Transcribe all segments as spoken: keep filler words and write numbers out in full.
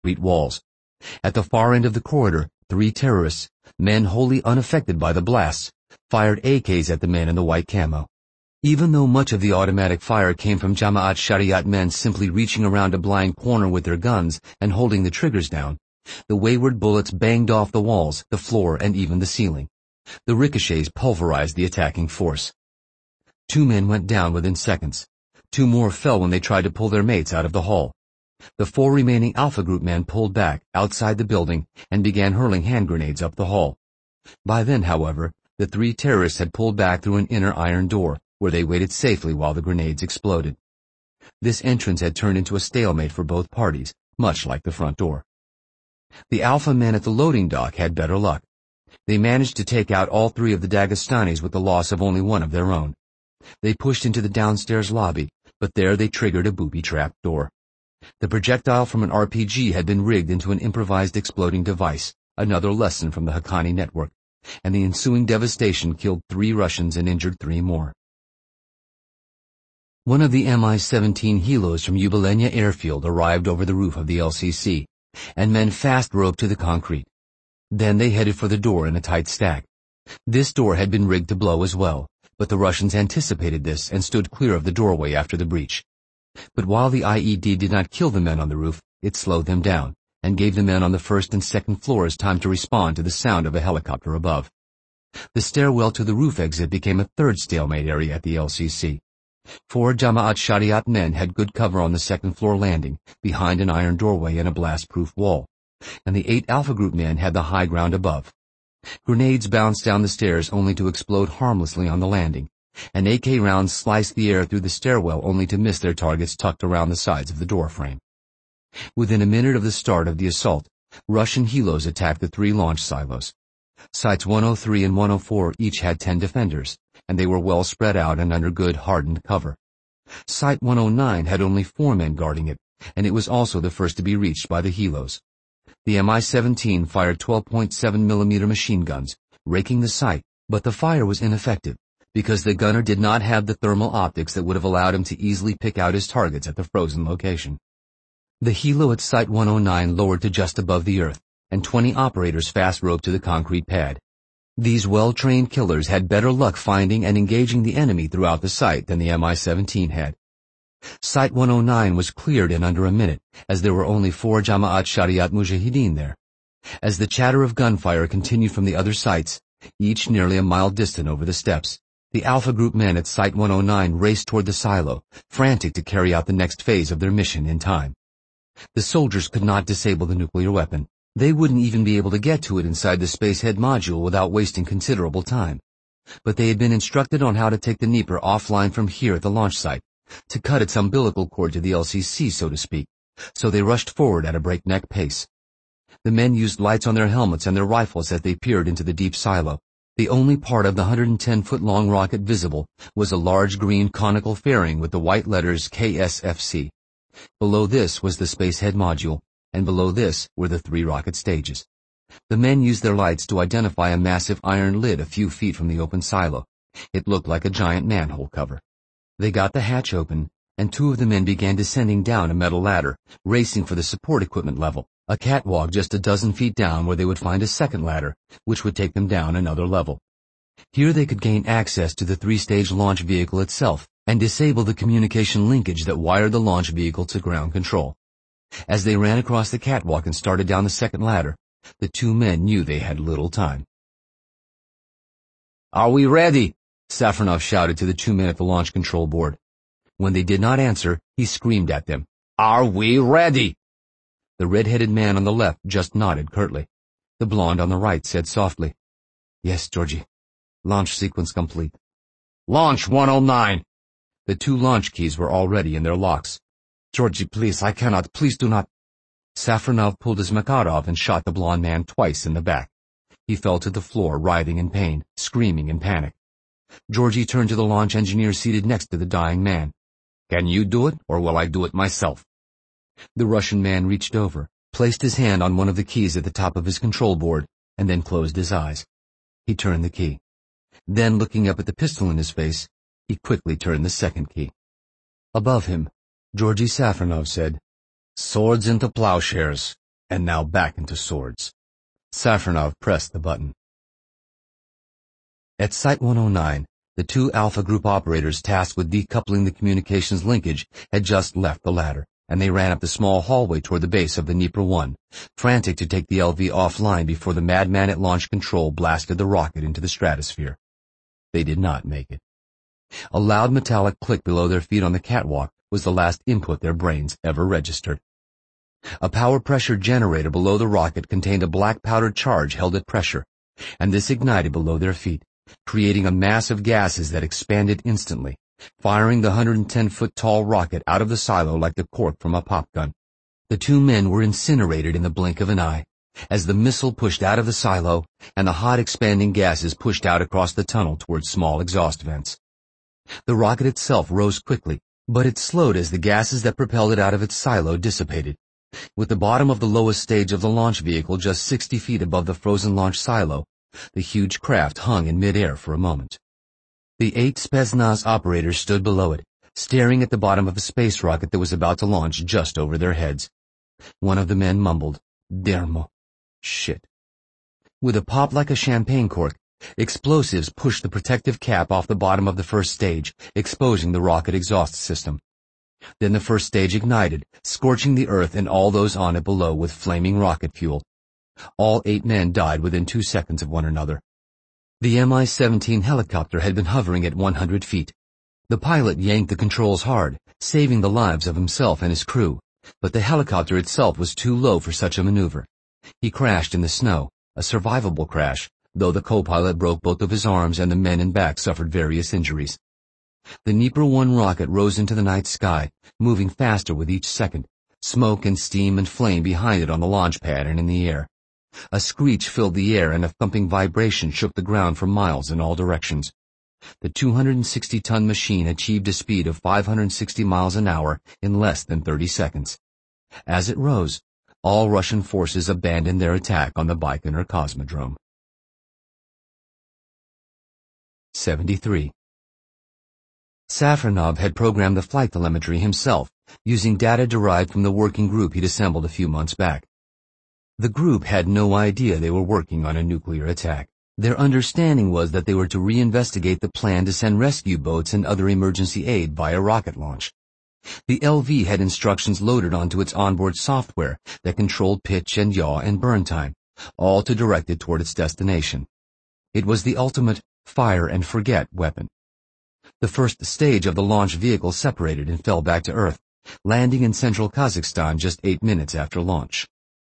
concrete walls. At the far end of the corridor, three terrorists, men wholly unaffected by the blasts, fired A Ks at the men in the white camo. Even though much of the automatic fire came from Jamaat Shariat men simply reaching around a blind corner with their guns and holding the triggers down, the wayward bullets banged off the walls, the floor, and even the ceiling. The ricochets pulverized the attacking force. Two men went down within seconds. Two more fell when they tried to pull their mates out of the hall. The four remaining Alpha Group men pulled back, outside the building, and began hurling hand grenades up the hall. By then, however, the three terrorists had pulled back through an inner iron door, where they waited safely while the grenades exploded. This entrance had turned into a stalemate for both parties, much like the front door. The Alpha men at the loading dock had better luck. They managed to take out all three of the Dagestanis with the loss of only one of their own. They pushed into the downstairs lobby, but there they triggered a booby-trapped door. The projectile from an R P G had been rigged into an improvised exploding device, another lesson from the Haqqani network, and the ensuing devastation killed three Russians and injured three more. One of the M I seventeen helos from Yubilenya Airfield arrived over the roof of the L C C, and men fast roped to the concrete. Then they headed for the door in a tight stack. This door had been rigged to blow as well, but the Russians anticipated this and stood clear of the doorway after the breach. But while the I E D did not kill the men on the roof, it slowed them down, and gave the men on the first and second floors time to respond to the sound of a helicopter above. The stairwell to the roof exit became a third stalemate area at the L C C. Four Jamaat Shariat men had good cover on the second floor landing, behind an iron doorway and a blast-proof wall, and the eight Alpha Group men had the high ground above. Grenades bounced down the stairs only to explode harmlessly on the landing, and A K rounds sliced the air through the stairwell only to miss their targets tucked around the sides of the door frame. Within a minute of the start of the assault, Russian helos attacked the three launch silos. Sites one oh three and one oh four each had ten defenders, and they were well spread out and under good hardened cover. Site one oh nine had only four men guarding it, and it was also the first to be reached by the helos. The M I seventeen fired twelve point seven millimeter machine guns, raking the site, but the fire was ineffective, because the gunner did not have the thermal optics that would have allowed him to easily pick out his targets at the frozen location. The helo at Site one oh nine lowered to just above the earth, and twenty operators fast roped to the concrete pad. These well-trained killers had better luck finding and engaging the enemy throughout the site than the M I seventeen had. Site one oh nine was cleared in under a minute, as there were only four Jamaat Shariat Mujahideen there. As the chatter of gunfire continued from the other sites, each nearly a mile distant over the steppes, the Alpha Group men at Site one oh nine raced toward the silo, frantic to carry out the next phase of their mission in time. The soldiers could not disable the nuclear weapon. They wouldn't even be able to get to it inside the Spacehead module without wasting considerable time. But they had been instructed on how to take the Dnieper offline from here at the launch site, to cut its umbilical cord to the L C C, so to speak, so they rushed forward at a breakneck pace. The men used lights on their helmets and their rifles as they peered into the deep silo. The only part of the one hundred ten foot long rocket visible was a large green conical fairing with the white letters K S F C. Below this was the Spacehead module, and below this were the three rocket stages. The men used their lights to identify a massive iron lid a few feet from the open silo. It looked like a giant manhole cover. They got the hatch open, and two of the men began descending down a metal ladder, racing for the support equipment level, a catwalk just a dozen feet down where they would find a second ladder, which would take them down another level. Here they could gain access to the three-stage launch vehicle itself and disable the communication linkage that wired the launch vehicle to ground control. As they ran across the catwalk and started down the second ladder, the two men knew they had little time. "Are we ready?" Safronov shouted to the two men at the launch control board. When they did not answer, he screamed at them, "Are we ready?" The red-headed man on the left just nodded curtly. The blonde on the right said softly, "Yes, Georgie. Launch sequence complete." "Launch one oh nine." The two launch keys were already in their locks. "Georgie, please, I cannot. Please do not." Safronov pulled his Makarov and shot the blonde man twice in the back. He fell to the floor, writhing in pain, screaming in panic. Georgie turned to the launch engineer seated next to the dying man. "Can you do it, or will I do it myself?" The Russian man reached over, placed his hand on one of the keys at the top of his control board, and then closed his eyes. He turned the key. Then, looking up at the pistol in his face, he quickly turned the second key. Above him, Georgy Safronov said, "Swords into plowshares. and now back into swords. Safronov pressed the button. At Site one oh nine, the two Alpha Group operators tasked with decoupling the communications linkage had just left the ladder, and they ran up the small hallway toward the base of the Dnipro one, frantic to take the L V offline before the madman at launch control blasted the rocket into the stratosphere. They did not make it. A loud metallic click below their feet on the catwalk was the last input their brains ever registered. A power pressure generator below the rocket contained a black powdered charge held at pressure, and this ignited below their feet, creating a mass of gases that expanded instantly, firing the one hundred ten foot tall rocket out of the silo like the cork from a pop gun. The two men were incinerated in the blink of an eye, as the missile pushed out of the silo and the hot expanding gases pushed out across the tunnel towards small exhaust vents. The rocket itself rose quickly, but it slowed as the gases that propelled it out of its silo dissipated. With the bottom of the lowest stage of the launch vehicle just sixty feet above the frozen launch silo, the huge craft hung in midair for a moment. The eight Spetsnaz operators stood below it, staring at the bottom of the space rocket that was about to launch just over their heads. One of the men mumbled, "Dermo. Shit." With a pop like a champagne cork, explosives pushed the protective cap off the bottom of the first stage, exposing the rocket exhaust system. Then the first stage ignited, scorching the earth and all those on it below with flaming rocket fuel. All eight men died within two seconds of one another. The M I seventeen helicopter had been hovering at one hundred feet. The pilot yanked the controls hard, saving the lives of himself and his crew, but the helicopter itself was too low for such a maneuver. He crashed in the snow, a survivable crash, though the co-pilot broke both of his arms and the men in back suffered various injuries. The Dnipro one rocket rose into the night sky, moving faster with each second, smoke and steam and flame behind it on the launch pad and in the air. A screech filled the air and a thumping vibration shook the ground for miles in all directions. The two hundred sixty ton machine achieved a speed of five hundred sixty miles an hour in less than thirty seconds. As it rose, all Russian forces abandoned their attack on the Baikonur Cosmodrome. seventy-three. Safronov had programmed the flight telemetry himself, using data derived from the working group he'd assembled a few months back. The group had no idea they were working on a nuclear attack. Their understanding was that they were to reinvestigate the plan to send rescue boats and other emergency aid via rocket launch. The L V had instructions loaded onto its onboard software that controlled pitch and yaw and burn time, all to direct it toward its destination. It was the ultimate fire and forget weapon. The first stage of the launch vehicle separated and fell back to Earth, landing in central Kazakhstan just eight minutes after launch.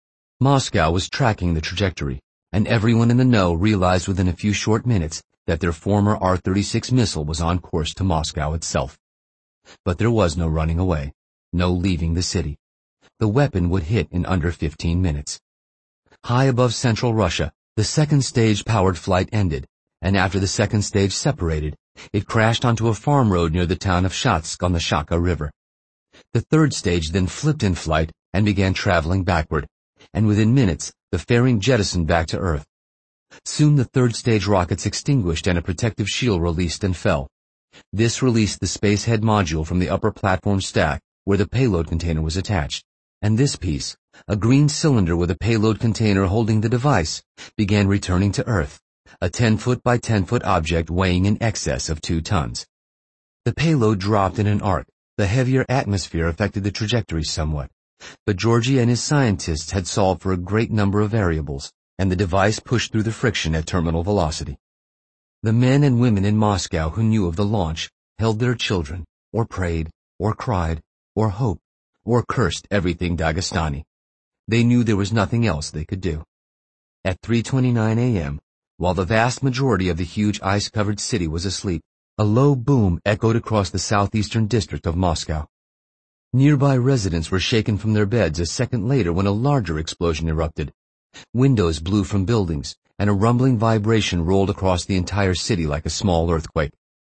Moscow was tracking the trajectory, and everyone in the know realized within a few short minutes that their former R thirty-six missile was on course to Moscow itself. But there was no running away, no leaving the city. The weapon would hit in under fifteen minutes. High above central Russia, the second stage powered flight ended, and after the second stage separated, it crashed onto a farm road near the town of Shatsk on the Shaka River. The third stage then flipped in flight and began traveling backward, and within minutes, the fairing jettisoned back to Earth. Soon the third stage rockets extinguished and a protective shield released and fell. This released the space head module from the upper platform stack where the payload container was attached, and this piece, a green cylinder with a payload container holding the device, began returning to Earth, a ten foot by ten foot object weighing in excess of two tons. The payload dropped in an arc. The heavier atmosphere affected the trajectory somewhat, but Georgy and his scientists had solved for a great number of variables, and the device pushed through the friction at terminal velocity. The men and women in Moscow who knew of the launch held their children, or prayed, or cried, or hoped, or cursed everything Dagestani. They knew there was nothing else they could do. At three twenty-nine a.m., while the vast majority of the huge ice-covered city was asleep, a low boom echoed across the southeastern district of Moscow. Nearby residents were shaken from their beds a second later when a larger explosion erupted. Windows blew from buildings, and a rumbling vibration rolled across the entire city like a small earthquake.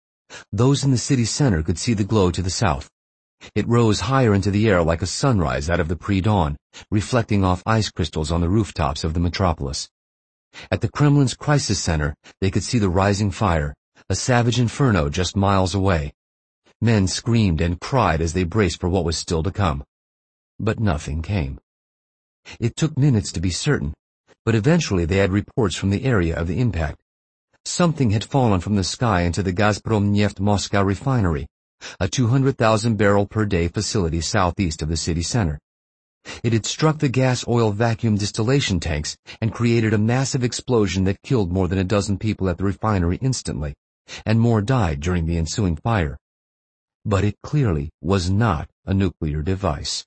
Those in the city center could see the glow to the south. It rose higher into the air like a sunrise out of the pre-dawn, reflecting off ice crystals on the rooftops of the metropolis. At the Kremlin's crisis center, they could see the rising fire, a savage inferno just miles away. Men screamed and cried as they braced for what was still to come. But nothing came. It took minutes to be certain, but eventually they had reports from the area of the impact. Something had fallen from the sky into the Gazprom Neft Moscow refinery, a two hundred thousand barrel per day facility southeast of the city center. It had struck the gas-oil vacuum distillation tanks and created a massive explosion that killed more than a dozen people at the refinery instantly, and more died during the ensuing fire. But it clearly was not a nuclear device.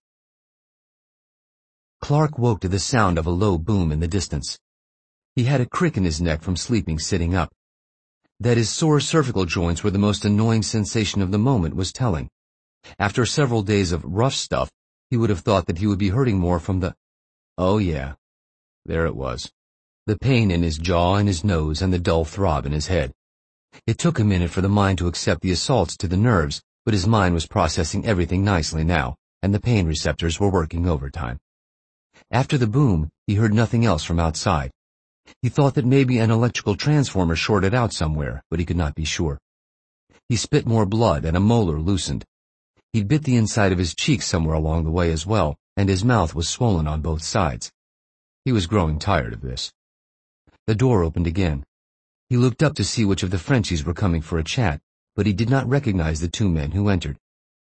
Clark woke to the sound of a low boom in the distance. He had a crick in his neck from sleeping sitting up. That his sore cervical joints were the most annoying sensation of the moment was telling. After several days of rough stuff, he would have thought that he would be hurting more from the... Oh yeah, there it was. The pain in his jaw and his nose and the dull throb in his head. It took a minute for the mind to accept the assaults to the nerves, but his mind was processing everything nicely now, and the pain receptors were working overtime. After the boom, he heard nothing else from outside. He thought that maybe an electrical transformer shorted out somewhere, but he could not be sure. He spit more blood and a molar loosened. He'd bit the inside of his cheek somewhere along the way as well, and his mouth was swollen on both sides. He was growing tired of this. The door opened again. He looked up to see which of the Frenchies were coming for a chat, but he did not recognize the two men who entered.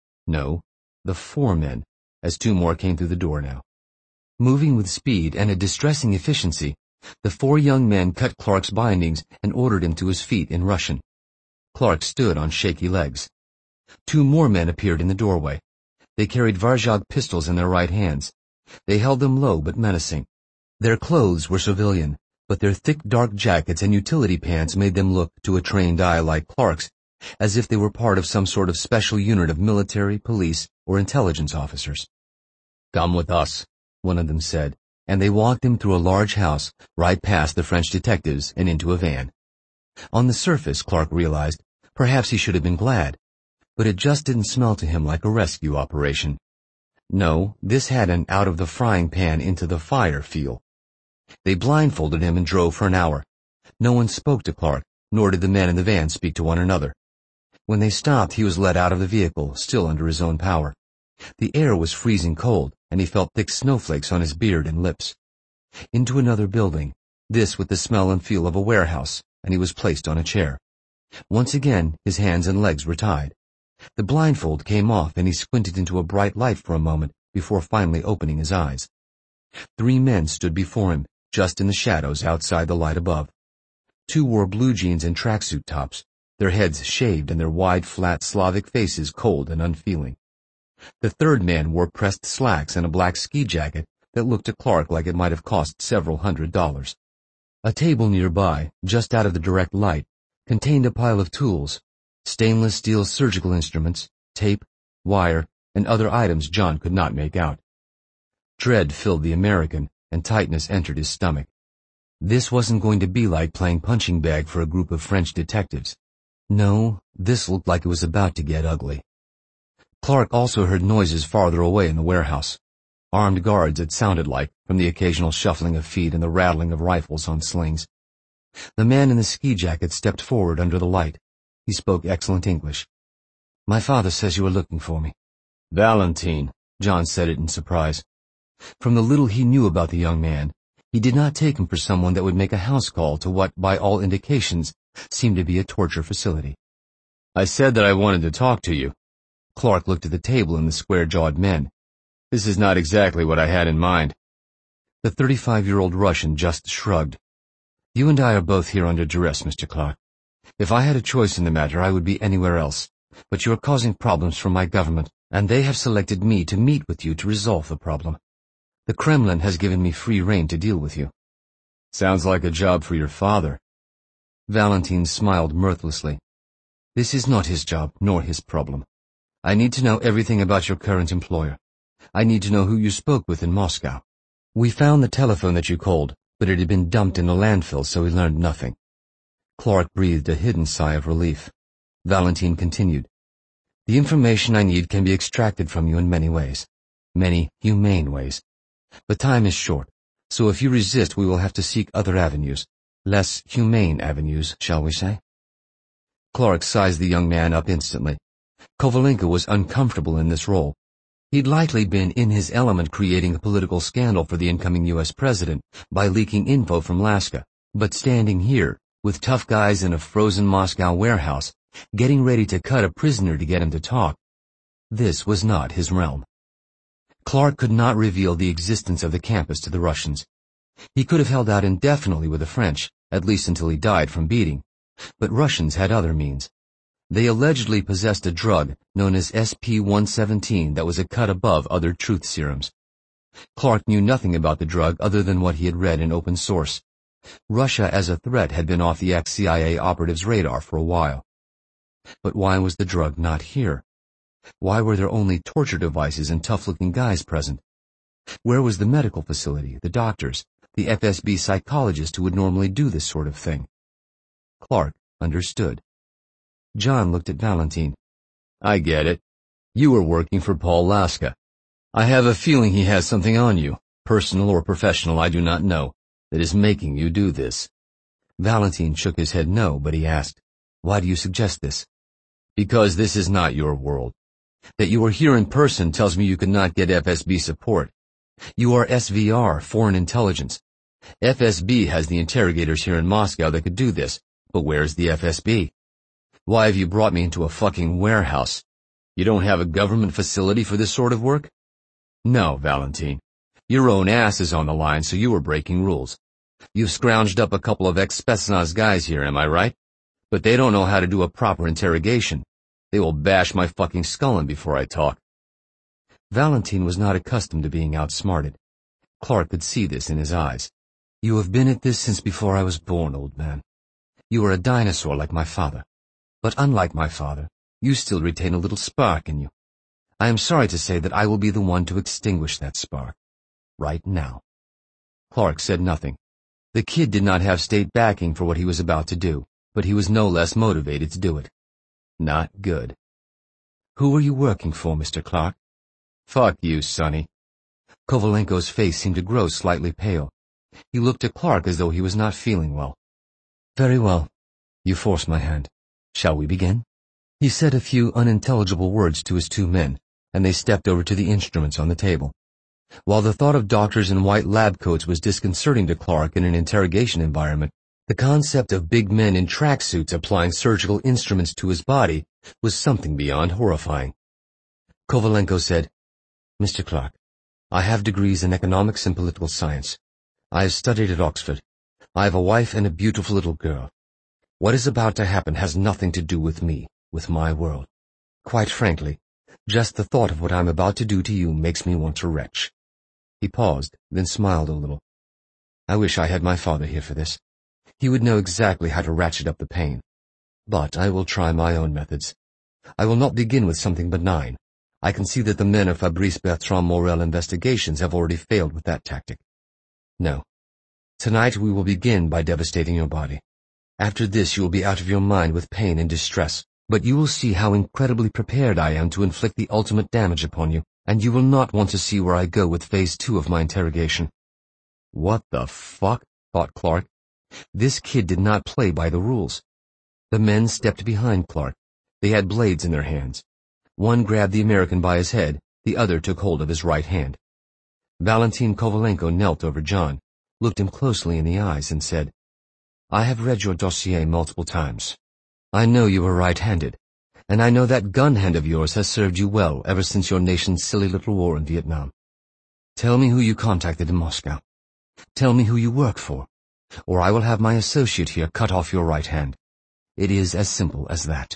No, the four men, as two more came through the door now. Moving with speed and a distressing efficiency, the four young men cut Clark's bindings and ordered him to his feet in Russian. Clark stood on shaky legs. Two more men appeared in the doorway. They carried Varyag pistols in their right hands. They held them low but menacing. Their clothes were civilian, but their thick dark jackets and utility pants made them look, to a trained eye like Clark's, as if they were part of some sort of special unit of military, police, or intelligence officers. "Come with us," one of them said, and they walked him through a large house, right past the French detectives, and into a van. On the surface, Clark realized, perhaps he should have been glad, but it just didn't smell to him like a rescue operation. No, this had an out-of-the-frying-pan-into-the-fire feel. They blindfolded him and drove for an hour. No one spoke to Clark, nor did the men in the van speak to one another. When they stopped, he was let out of the vehicle, still under his own power. The air was freezing cold, and he felt thick snowflakes on his beard and lips. Into another building, this with the smell and feel of a warehouse, and he was placed on a chair. Once again, his hands and legs were tied. The blindfold came off, and he squinted into a bright light for a moment before finally opening his eyes. Three men stood before him, just in the shadows outside the light above. Two wore blue jeans and tracksuit tops, their heads shaved and their wide, flat Slavic faces cold and unfeeling. The third man wore pressed slacks and a black ski jacket that looked to Clark like it might have cost several hundred dollars. A table nearby, just out of the direct light, contained a pile of tools, stainless steel surgical instruments, tape, wire, and other items John could not make out. Dread filled the American, and tightness entered his stomach. This wasn't going to be like playing punching bag for a group of French detectives. No, this looked like it was about to get ugly. Clark also heard noises farther away in the warehouse. Armed guards, it sounded like, from the occasional shuffling of feet and the rattling of rifles on slings. The man in the ski jacket stepped forward under the light. He spoke excellent English. "My father says you are looking for me." "Valentine," John said it in surprise. From the little he knew about the young man, he did not take him for someone that would make a house call to what, by all indications, seemed to be a torture facility. "I said that I wanted to talk to you." Clark looked at the table and the square-jawed men. "This is not exactly what I had in mind." The thirty-five-year-old Russian just shrugged. "You and I are both here under duress, Mister Clark. If I had a choice in the matter, I would be anywhere else. But you are causing problems for my government, and they have selected me to meet with you to resolve the problem. The Kremlin has given me free rein to deal with you." "Sounds like a job for your father." Valentine smiled mirthlessly. "This is not his job, nor his problem. I need to know everything about your current employer. I need to know who you spoke with in Moscow. We found the telephone that you called, but it had been dumped in a landfill, so we learned nothing." Clark breathed a hidden sigh of relief. Valentine continued. "The information I need can be extracted from you in many ways. Many humane ways. But time is short, so if you resist we will have to seek other avenues. Less humane avenues, shall we say?" Clark sized the young man up instantly. Kovalenko was uncomfortable in this role. He'd likely been in his element creating a political scandal for the incoming U S president by leaking info from Laska, but standing here, with tough guys in a frozen Moscow warehouse, getting ready to cut a prisoner to get him to talk, this was not his realm. Clark could not reveal the existence of the campus to the Russians. He could have held out indefinitely with the French, at least until he died from beating, but Russians had other means. They allegedly possessed a drug known as S P one seventeen that was a cut above other truth serums. Clark knew nothing about the drug other than what he had read in open source. Russia as a threat had been off the ex-C I A operative's radar for a while. But why was the drug not here? Why were there only torture devices and tough-looking guys present? Where was the medical facility, the doctors, the F S B psychologist who would normally do this sort of thing? Clark understood. John looked at Valentine. I get it. You were working for Paul Laska. I have a feeling he has something on you, personal or professional, I do not know, that is making you do this. Valentine shook his head no, but he asked, why do you suggest this? Because this is not your world. That you are here in person tells me you could not get F S B support. You are S V R, Foreign Intelligence. F S B has the interrogators here in Moscow that could do this, but where's the F S B? Why have you brought me into a fucking warehouse? You don't have a government facility for this sort of work? No, Valentine. Your own ass is on the line, so you are breaking rules. You've scrounged up a couple of ex-Spetsnaz guys here, am I right? But they don't know how to do a proper interrogation. They will bash my fucking skull in before I talk. Valentine was not accustomed to being outsmarted. Clark could see this in his eyes. You have been at this since before I was born, old man. You are a dinosaur like my father. But unlike my father, you still retain a little spark in you. I am sorry to say that I will be the one to extinguish that spark. Right now. Clark said nothing. The kid did not have state backing for what he was about to do, but he was no less motivated to do it. Not good. Who are you working for, Mister Clark? Fuck you, Sonny. Kovalenko's face seemed to grow slightly pale. He looked at Clark as though he was not feeling well. Very well. You force my hand. Shall we begin? He said a few unintelligible words to his two men, and they stepped over to the instruments on the table. While the thought of doctors in white lab coats was disconcerting to Clark in an interrogation environment, the concept of big men in tracksuits applying surgical instruments to his body was something beyond horrifying. Kovalenko said, Mister Clark, I have degrees in economics and political science. I have studied at Oxford. I have a wife and a beautiful little girl. What is about to happen has nothing to do with me, with my world. Quite frankly, just the thought of what I'm about to do to you makes me want to retch. He paused, then smiled a little. I wish I had my father here for this. He would know exactly how to ratchet up the pain. But I will try my own methods. I will not begin with something benign. I can see that the men of Fabrice Bertrand Morel Investigations have already failed with that tactic. No. Tonight we will begin by devastating your body. After this you will be out of your mind with pain and distress, but you will see how incredibly prepared I am to inflict the ultimate damage upon you, and you will not want to see where I go with phase two of my interrogation. What the fuck? Thought Clark. This kid did not play by the rules. The men stepped behind Clark. They had blades in their hands. One grabbed the American by his head, the other took hold of his right hand. Valentin Kovalenko knelt over John, looked him closely in the eyes, and said, I have read your dossier multiple times. I know you are right-handed, and I know that gun hand of yours has served you well ever since your nation's silly little war in Vietnam. Tell me who you contacted in Moscow. Tell me who you work for, or I will have my associate here cut off your right hand. It is as simple as that.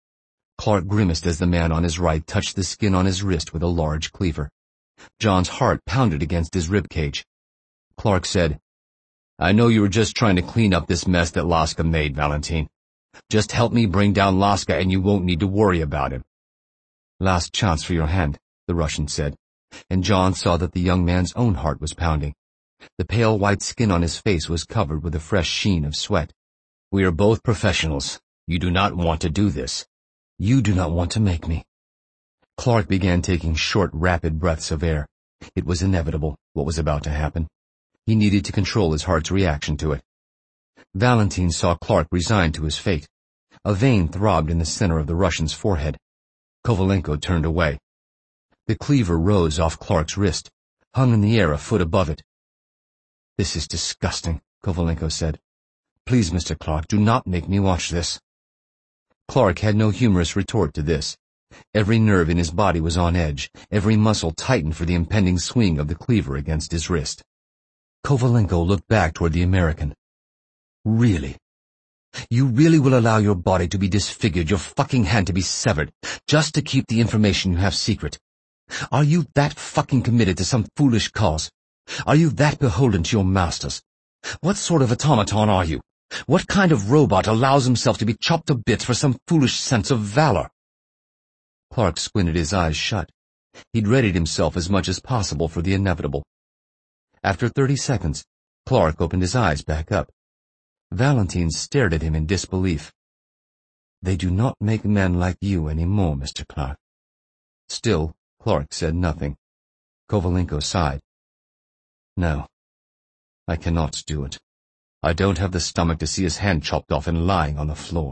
Clark grimaced as the man on his right touched the skin on his wrist with a large cleaver. John's heart pounded against his ribcage. Clark said, I know you were just trying to clean up this mess that Laska made, Valentine. Just help me bring down Laska and you won't need to worry about him. Last chance for your hand, the Russian said, and John saw that the young man's own heart was pounding. The pale white skin on his face was covered with a fresh sheen of sweat. We are both professionals. You do not want to do this. You do not want to make me. Clark began taking short, rapid breaths of air. It was inevitable, what was about to happen. He needed to control his heart's reaction to it. Valentine saw Clark resigned to his fate. A vein throbbed in the center of the Russian's forehead. Kovalenko turned away. The cleaver rose off Clark's wrist, hung in the air a foot above it. "This is disgusting," Kovalenko said. "Please, Mister Clark, do not make me watch this." Clark had no humorous retort to this. Every nerve in his body was on edge, every muscle tightened for the impending swing of the cleaver against his wrist. Kovalenko looked back toward the American. "Really? You really will allow your body to be disfigured, your fucking hand to be severed, just to keep the information you have secret? Are you that fucking committed to some foolish cause? Are you that beholden to your masters? What sort of automaton are you? What kind of robot allows himself to be chopped to bits for some foolish sense of valor?" Clark squinted his eyes shut. He'd readied himself as much as possible for the inevitable. After thirty seconds, Clark opened his eyes back up. Valentine stared at him in disbelief. "They do not make men like you any more, Mister Clark." Still, Clark said nothing. Kovalenko sighed. "No, I cannot do it. I don't have the stomach to see his hand chopped off and lying on the floor."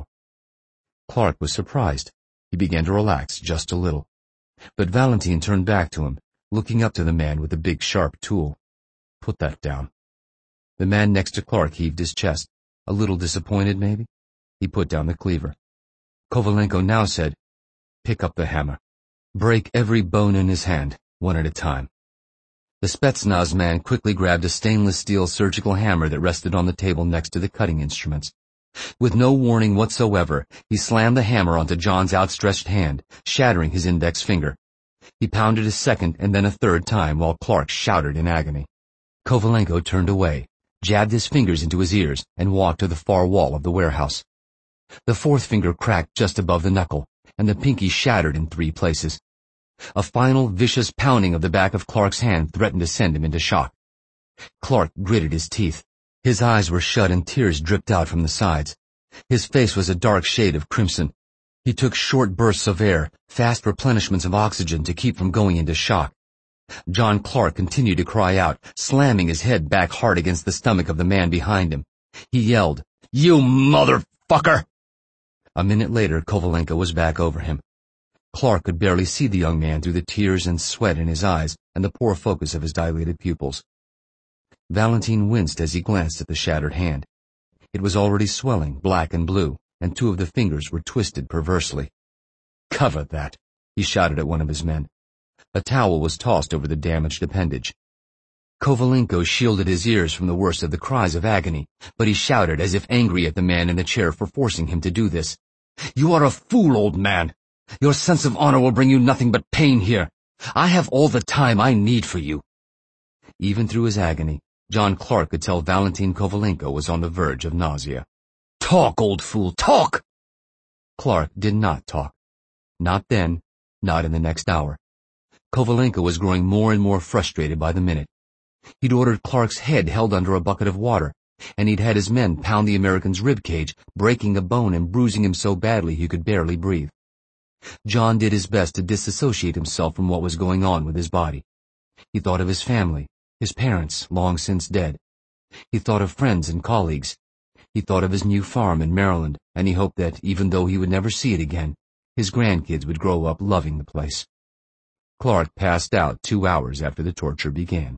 Clark was surprised. He began to relax just a little. But Valentine turned back to him, looking up to the man with the big sharp tool. "Put that down." The man next to Clark heaved his chest, a little disappointed maybe. He put down the cleaver. Kovalenko now said, "Pick up the hammer. Break every bone in his hand, one at a time." The Spetsnaz man quickly grabbed a stainless steel surgical hammer that rested on the table next to the cutting instruments. With no warning whatsoever, he slammed the hammer onto John's outstretched hand, shattering his index finger. He pounded a second and then a third time while Clark shouted in agony. Kovalenko turned away, jabbed his fingers into his ears, and walked to the far wall of the warehouse. The fourth finger cracked just above the knuckle, and the pinky shattered in three places. A final vicious pounding of the back of Clark's hand threatened to send him into shock. Clark gritted his teeth. His eyes were shut and tears dripped out from the sides. His face was a dark shade of crimson. He took short bursts of air, fast replenishments of oxygen to keep from going into shock. John Clark continued to cry out, slamming his head back hard against the stomach of the man behind him. He yelled, "You motherfucker!" A minute later, Kovalenko was back over him. Clark could barely see the young man through the tears and sweat in his eyes and the poor focus of his dilated pupils. Valentine winced as he glanced at the shattered hand. It was already swelling, black and blue, and two of the fingers were twisted perversely. "Cover that," he shouted at one of his men. A towel was tossed over the damaged appendage. Kovalenko shielded his ears from the worst of the cries of agony, but he shouted as if angry at the man in the chair for forcing him to do this. "You are a fool, old man. Your sense of honor will bring you nothing but pain here. I have all the time I need for you." Even through his agony, John Clark could tell Valentine Kovalenko was on the verge of nausea. "Talk, old fool, talk!" Clark did not talk. Not then, not in the next hour. Kovalenko was growing more and more frustrated by the minute. He'd ordered Clark's head held under a bucket of water, and he'd had his men pound the American's rib cage, breaking a bone and bruising him so badly he could barely breathe. John did his best to disassociate himself from what was going on with his body. He thought of his family, his parents, long since dead. He thought of friends and colleagues. He thought of his new farm in Maryland, and he hoped that, even though he would never see it again, his grandkids would grow up loving the place. Clark passed out two hours after the torture began.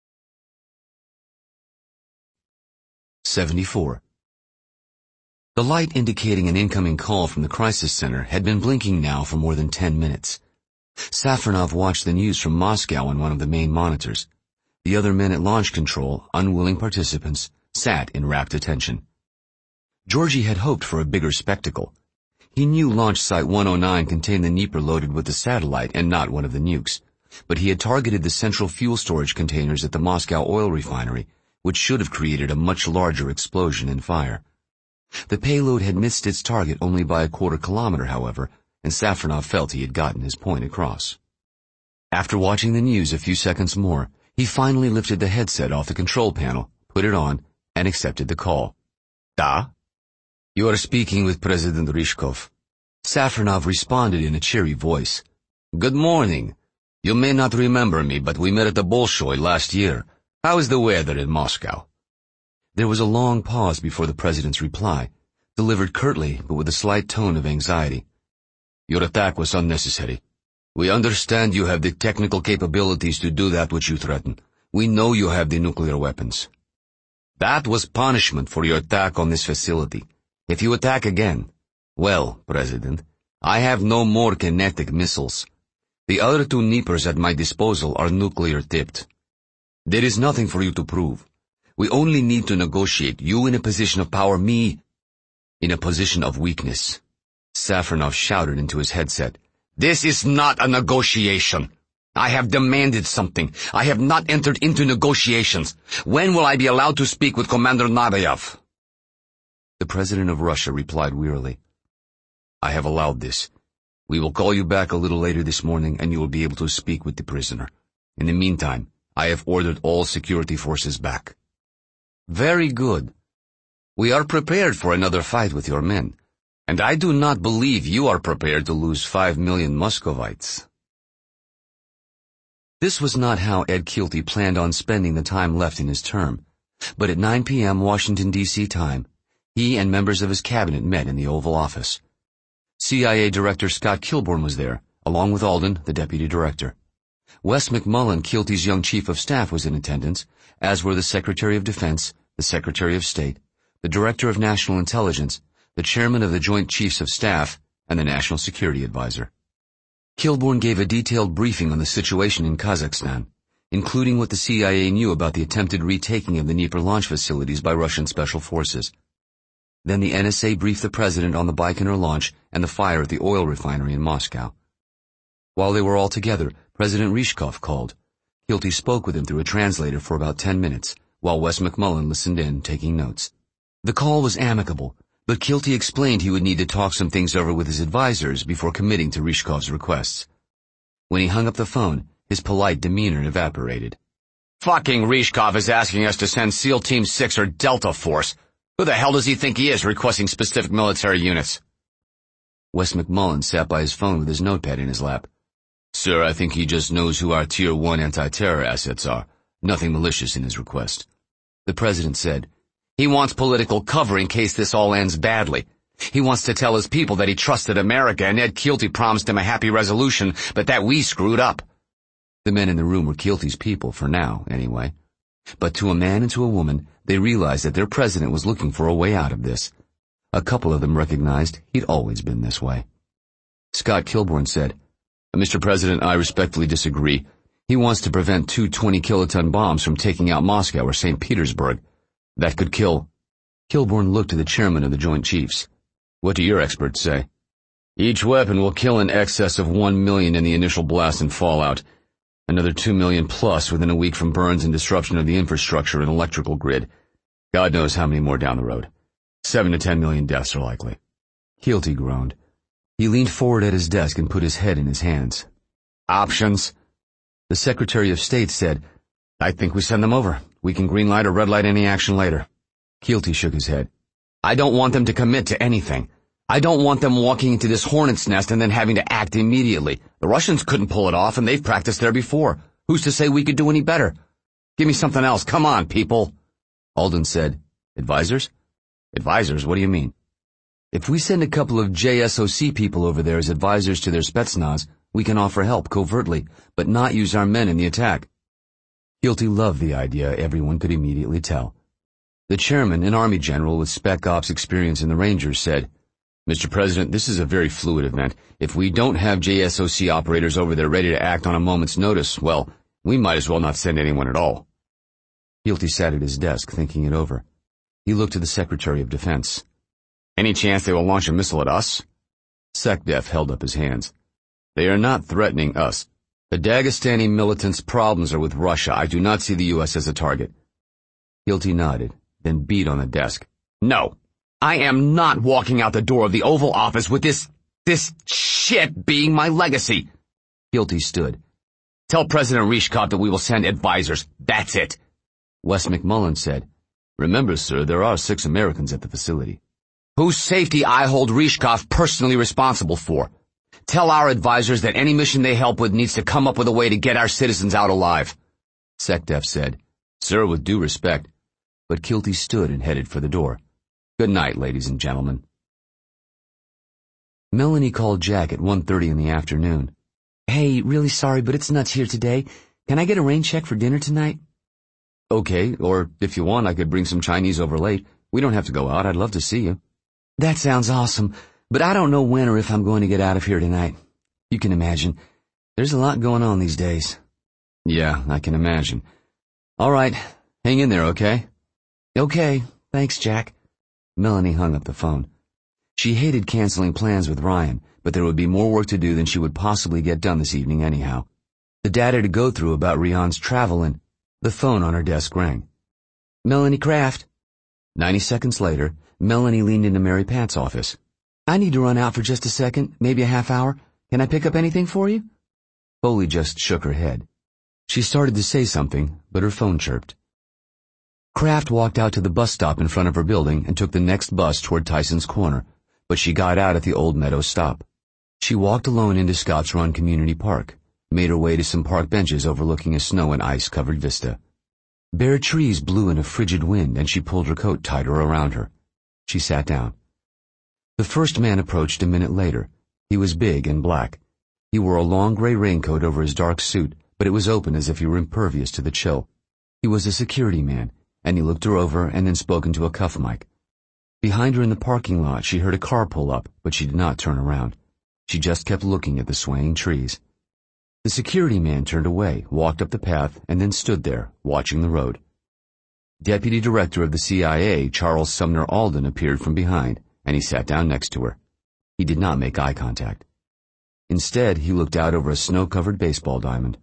seventy-four. The light indicating an incoming call from the crisis center had been blinking now for more than ten minutes. Safronov watched the news from Moscow on one of the main monitors. The other men at launch control, unwilling participants, sat in rapt attention. Georgie had hoped for a bigger spectacle. He knew launch site one oh nine contained the Dnieper loaded with the satellite and not one of the nukes, but he had targeted the central fuel storage containers at the Moscow oil refinery, which should have created a much larger explosion and fire. The payload had missed its target only by a quarter kilometer, however, and Safronov felt he had gotten his point across. After watching the news a few seconds more, he finally lifted the headset off the control panel, put it on, and accepted the call. "Da? You are speaking with President Ryzhkov." Safronov responded in a cheery voice. "Good morning. You may not remember me, but we met at the Bolshoi last year. How is the weather in Moscow?" There was a long pause before the president's reply, delivered curtly but with a slight tone of anxiety. "Your attack was unnecessary. We understand you have the technical capabilities to do that which you threaten. We know you have the nuclear weapons. That was punishment for your attack on this facility. If you attack again, well, President, I have no more kinetic missiles. The other two Dniepers at my disposal are nuclear-tipped. There is nothing for you to prove. We only need to negotiate. You in a position of power, me in a position of weakness. Safronov shouted into his headset. This is not a negotiation. I have demanded something. I have not entered into negotiations. When will I be allowed to speak with Commander Nadayev? The President of Russia replied wearily. I have allowed this. We will call you back a little later this morning and you will be able to speak with the prisoner. In the meantime, I have ordered all security forces back. Very good. We are prepared for another fight with your men, and I do not believe you are prepared to lose five million Muscovites. This was not how Ed Keelty planned on spending the time left in his term, but at nine p m Washington, D C time, he and members of his cabinet met in the Oval Office. C I A Director Scott Kilbourne was there, along with Alden, the Deputy Director. Wes McMullen, Keelty's young Chief of Staff, was in attendance, as were the Secretary of Defense, the Secretary of State, the Director of National Intelligence, the Chairman of the Joint Chiefs of Staff, and the National Security Advisor. Kilbourne gave a detailed briefing on the situation in Kazakhstan, including what the C I A knew about the attempted retaking of the Dnieper launch facilities by Russian special forces. Then the N S A briefed the President on the Baikonur launch and the fire at the oil refinery in Moscow. While they were all together, President Ryzhkov called. Keelty spoke with him through a translator for about ten minutes, while Wes McMullen listened in, taking notes. The call was amicable, but Keelty explained he would need to talk some things over with his advisors before committing to Ryzhkov's requests. When he hung up the phone, his polite demeanor evaporated. Fucking Ryzhkov is asking us to send SEAL Team six or Delta Force. Who the hell does he think he is, requesting specific military units? Wes McMullen sat by his phone with his notepad in his lap. Sir, I think he just knows who our Tier one anti-terror assets are. Nothing malicious in his request. The President said, He wants political cover in case this all ends badly. He wants to tell his people that he trusted America and Ed Keelty promised him a happy resolution, but that we screwed up. The men in the room were Keelty's people, for now, anyway. But to a man and to a woman, they realized that their president was looking for a way out of this. A couple of them recognized he'd always been this way. Scott Kilbourne said, Mister President, I respectfully disagree. He wants to prevent two twenty-kiloton bombs from taking out Moscow or Saint Petersburg. That could kill. Kilbourne looked to the chairman of the Joint Chiefs. What do your experts say? Each weapon will kill in excess of one million in the initial blast and fallout. Another two million plus within a week from burns and disruption of the infrastructure and electrical grid. God knows how many more down the road. Seven to ten million deaths are likely. Keelty groaned. He leaned forward at his desk and put his head in his hands. Options? The Secretary of State said, I think we send them over. We can green-light or red-light any action later. Keelty shook his head. I don't want them to commit to anything. I don't want them walking into this hornet's nest and then having to act immediately. The Russians couldn't pull it off, and they've practiced there before. Who's to say we could do any better? Give me something else. Come on, people. Alden said, Advisors? Advisors? What do you mean? If we send a couple of J S O C people over there as advisors to their Spetsnaz, we can offer help covertly, but not use our men in the attack. Keelty loved the idea, everyone could immediately tell. The chairman, an Army general with Spec Ops experience in the Rangers, said, Mister President, this is a very fluid event. If we don't have J S O C operators over there ready to act on a moment's notice, well, we might as well not send anyone at all. Keelty sat at his desk, thinking it over. He looked to the Secretary of Defense. Any chance they will launch a missile at us? SecDef held up his hands. They are not threatening us. The Dagestani militants' problems are with Russia. I do not see the U S as a target. Keelty nodded, then beat on the desk. No, I am not walking out the door of the Oval Office with this, this shit being my legacy. Keelty stood. Tell President Ryzhkov that we will send advisors. That's it. Wes McMullen said, Remember, sir, there are six Americans at the facility. Whose safety I hold Ryzhkov personally responsible for. Tell our advisors that any mission they help with needs to come up with a way to get our citizens out alive. SecDef said, Sir, with due respect. But Keelty stood and headed for the door. Good night, ladies and gentlemen. Melanie called Jack at one thirty in the afternoon. Hey, really sorry, but it's nuts here today. Can I get a rain check for dinner tonight? Okay, or if you want, I could bring some Chinese over late. We don't have to go out. I'd love to see you. That sounds awesome, but I don't know when or if I'm going to get out of here tonight. You can imagine. There's a lot going on these days. Yeah, I can imagine. All right, hang in there, okay? Okay, thanks, Jack. Melanie hung up the phone. She hated canceling plans with Ryan, but there would be more work to do than she would possibly get done this evening anyhow. The data to go through about Rian's travel and the phone on her desk rang. Melanie Kraft. Ninety seconds later, Melanie leaned into Mary Pat's office. I need to run out for just a second, maybe a half hour. Can I pick up anything for you? Foley just shook her head. She started to say something, but her phone chirped. Kraft walked out to the bus stop in front of her building and took the next bus toward Tyson's Corner, but she got out at the Old Meadows stop. She walked alone into Scotts Run Community Park, made her way to some park benches overlooking a snow and ice-covered vista. Bare trees blew in a frigid wind, and she pulled her coat tighter around her. She sat down. The first man approached a minute later. He was big and black. He wore a long gray raincoat over his dark suit, but it was open as if he were impervious to the chill. He was a security man, and he looked her over and then spoke into a cuff mic. Behind her in the parking lot, she heard a car pull up, but she did not turn around. She just kept looking at the swaying trees. The security man turned away, walked up the path, and then stood there, watching the road. Deputy Director of the C I A, Charles Sumner Alden, appeared from behind, and he sat down next to her. He did not make eye contact. Instead, he looked out over a snow-covered baseball diamond.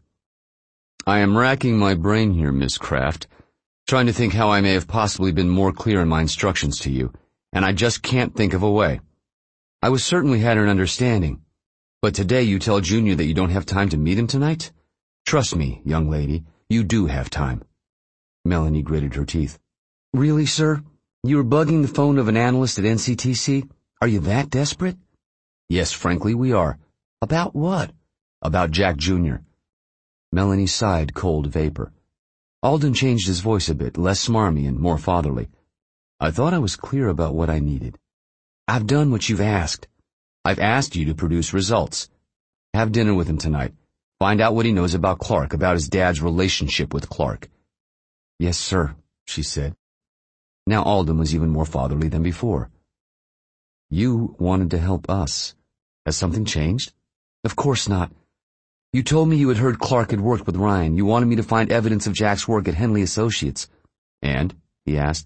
I am racking my brain here, Miss Kraft, trying to think how I may have possibly been more clear in my instructions to you, and I just can't think of a way. I was certain we had an understanding. But today you tell Junior that you don't have time to meet him tonight? Trust me, young lady, you do have time. Melanie gritted her teeth. Really, sir? You were bugging the phone of an analyst at N C T C? Are you that desperate? Yes, frankly, we are. About what? About Jack Junior Melanie sighed cold vapor. Alden changed his voice a bit, less smarmy and more fatherly. I thought I was clear about what I needed. I've done what you've asked. I've asked you to produce results. Have dinner with him tonight. Find out what he knows about Clark, about his dad's relationship with Clark. Yes, sir, she said. Now Alden was even more fatherly than before. You wanted to help us. Has something changed? Of course not. You told me you had heard Clark had worked with Ryan. You wanted me to find evidence of Jack's work at Henley Associates. And? He asked.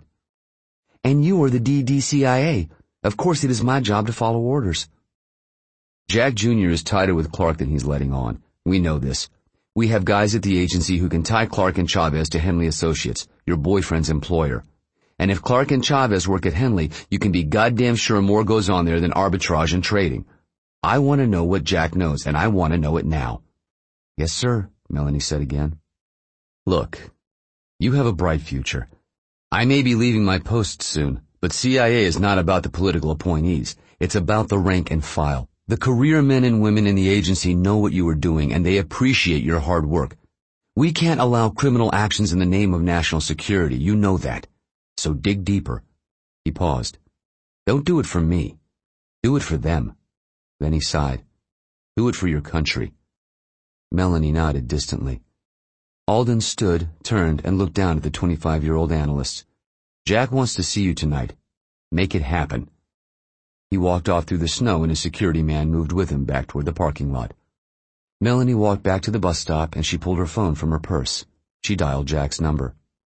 And you are the D D C I A. Of course it is my job to follow orders. Jack Junior is tighter with Clark than he's letting on. We know this. We have guys at the agency who can tie Clark and Chavez to Henley Associates, your boyfriend's employer. And if Clark and Chavez work at Henley, you can be goddamn sure more goes on there than arbitrage and trading. I want to know what Jack knows, and I want to know it now. Yes, sir, Melanie said again. Look, you have a bright future. I may be leaving my post soon, but C I A is not about the political appointees. It's about the rank and file. The career men and women in the agency know what you are doing, and they appreciate your hard work. We can't allow criminal actions in the name of national security. You know that. So dig deeper. He paused. Don't do it for me. Do it for them. Then he sighed. Do it for your country. Melanie nodded distantly. Alden stood, turned, and looked down at the twenty-five-year-old analyst. Jack wants to see you tonight. Make it happen. He walked off through the snow, and his security man moved with him back toward the parking lot. Melanie walked back to the bus stop, and she pulled her phone from her purse. She dialed Jack's number.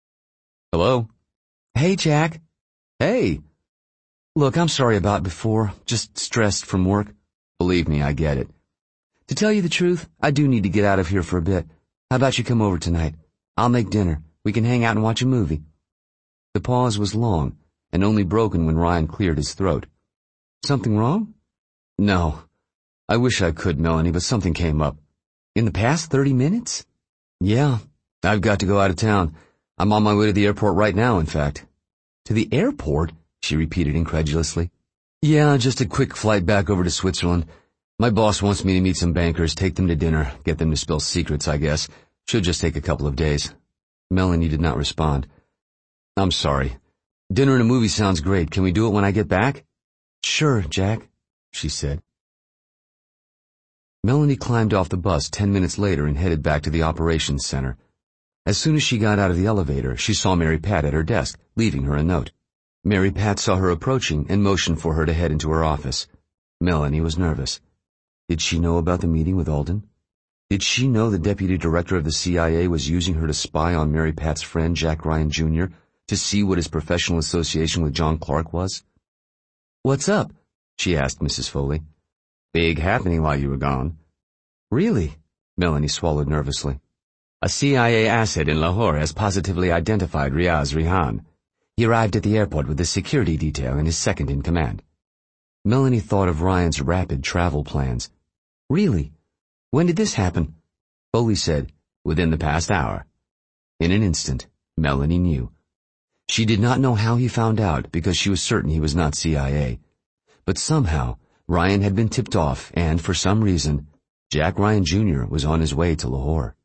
Hello? Hey, Jack. Hey. Look, I'm sorry about before. Just stressed from work. Believe me, I get it. To tell you the truth, I do need to get out of here for a bit. How about you come over tonight? I'll make dinner. We can hang out and watch a movie. The pause was long, and only broken when Ryan cleared his throat. Something wrong? No. I wish I could, Melanie, but something came up. In the past thirty minutes? Yeah. I've got to go out of town. I'm on my way to the airport right now, in fact. To the airport? She repeated incredulously. Yeah, just a quick flight back over to Switzerland. My boss wants me to meet some bankers, take them to dinner, get them to spill secrets, I guess. Should just take a couple of days. Melanie did not respond. I'm sorry. Dinner and a movie sounds great. Can we do it when I get back? Sure, Jack, she said. Melanie climbed off the bus ten minutes later and headed back to the operations center. As soon as she got out of the elevator, she saw Mary Pat at her desk, leaving her a note. Mary Pat saw her approaching and motioned for her to head into her office. Melanie was nervous. Did she know about the meeting with Alden? Did she know the deputy director of the C I A was using her to spy on Mary Pat's friend Jack Ryan Junior to see what his professional association with John Clark was? "What's up?" she asked Missus Foley. "Big happening while you were gone." "Really?" Melanie swallowed nervously. "A C I A asset in Lahore has positively identified Riaz Rihan. He arrived at the airport with the security detail and is second in command." Melanie thought of Ryan's rapid travel plans. "Really? When did this happen?" Foley said, "Within the past hour." In an instant, Melanie knew. She did not know how he found out because she was certain he was not C I A. But somehow, Ryan had been tipped off and, for some reason, Jack Ryan Junior was on his way to Lahore.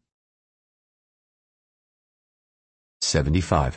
seventy-five.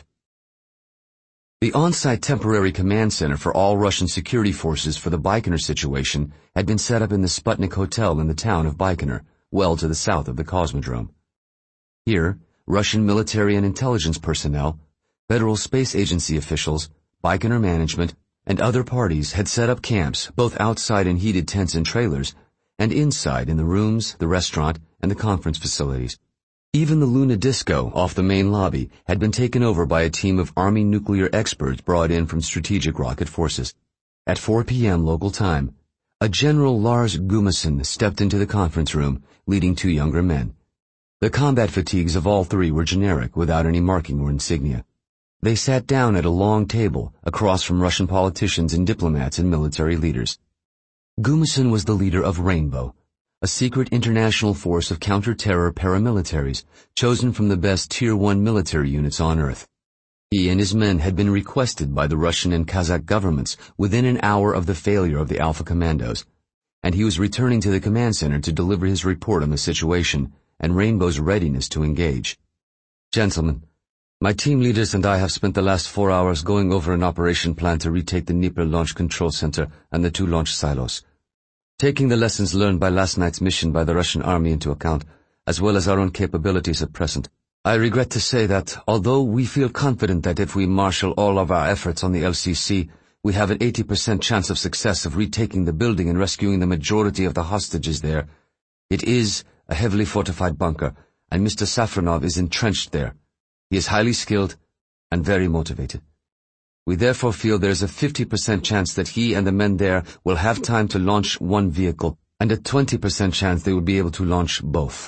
The on-site temporary command center for all Russian security forces for the Baikonur situation had been set up in the Sputnik Hotel in the town of Baikonur, well to the south of the Cosmodrome. Here, Russian military and intelligence personnel, Federal Space Agency officials, Baikonur management, and other parties had set up camps both outside in heated tents and trailers, and inside in the rooms, the restaurant, and the conference facilities. Even the Luna Disco off the main lobby had been taken over by a team of Army nuclear experts brought in from Strategic Rocket Forces. At four p.m. local time, a General Lars Gumason stepped into the conference room, leading two younger men. The combat fatigues of all three were generic, without any marking or insignia. They sat down at a long table, across from Russian politicians and diplomats and military leaders. Gumason was the leader of Rainbow, a secret international force of counter-terror paramilitaries chosen from the best Tier one military units on Earth. He and his men had been requested by the Russian and Kazakh governments within an hour of the failure of the Alpha Commandos, and he was returning to the command center to deliver his report on the situation and Rainbow's readiness to engage. "Gentlemen, my team leaders and I have spent the last four hours going over an operation plan to retake the Dnieper Launch Control Center and the two launch silos. Taking the lessons learned by last night's mission by the Russian army into account, as well as our own capabilities at present, I regret to say that, although we feel confident that if we marshal all of our efforts on the L C C, we have an eighty percent chance of success of retaking the building and rescuing the majority of the hostages there, it is a heavily fortified bunker, and Mister Safronov is entrenched there. He is highly skilled and very motivated. We therefore feel there is a fifty percent chance that he and the men there will have time to launch one vehicle, and a twenty percent chance they will be able to launch both."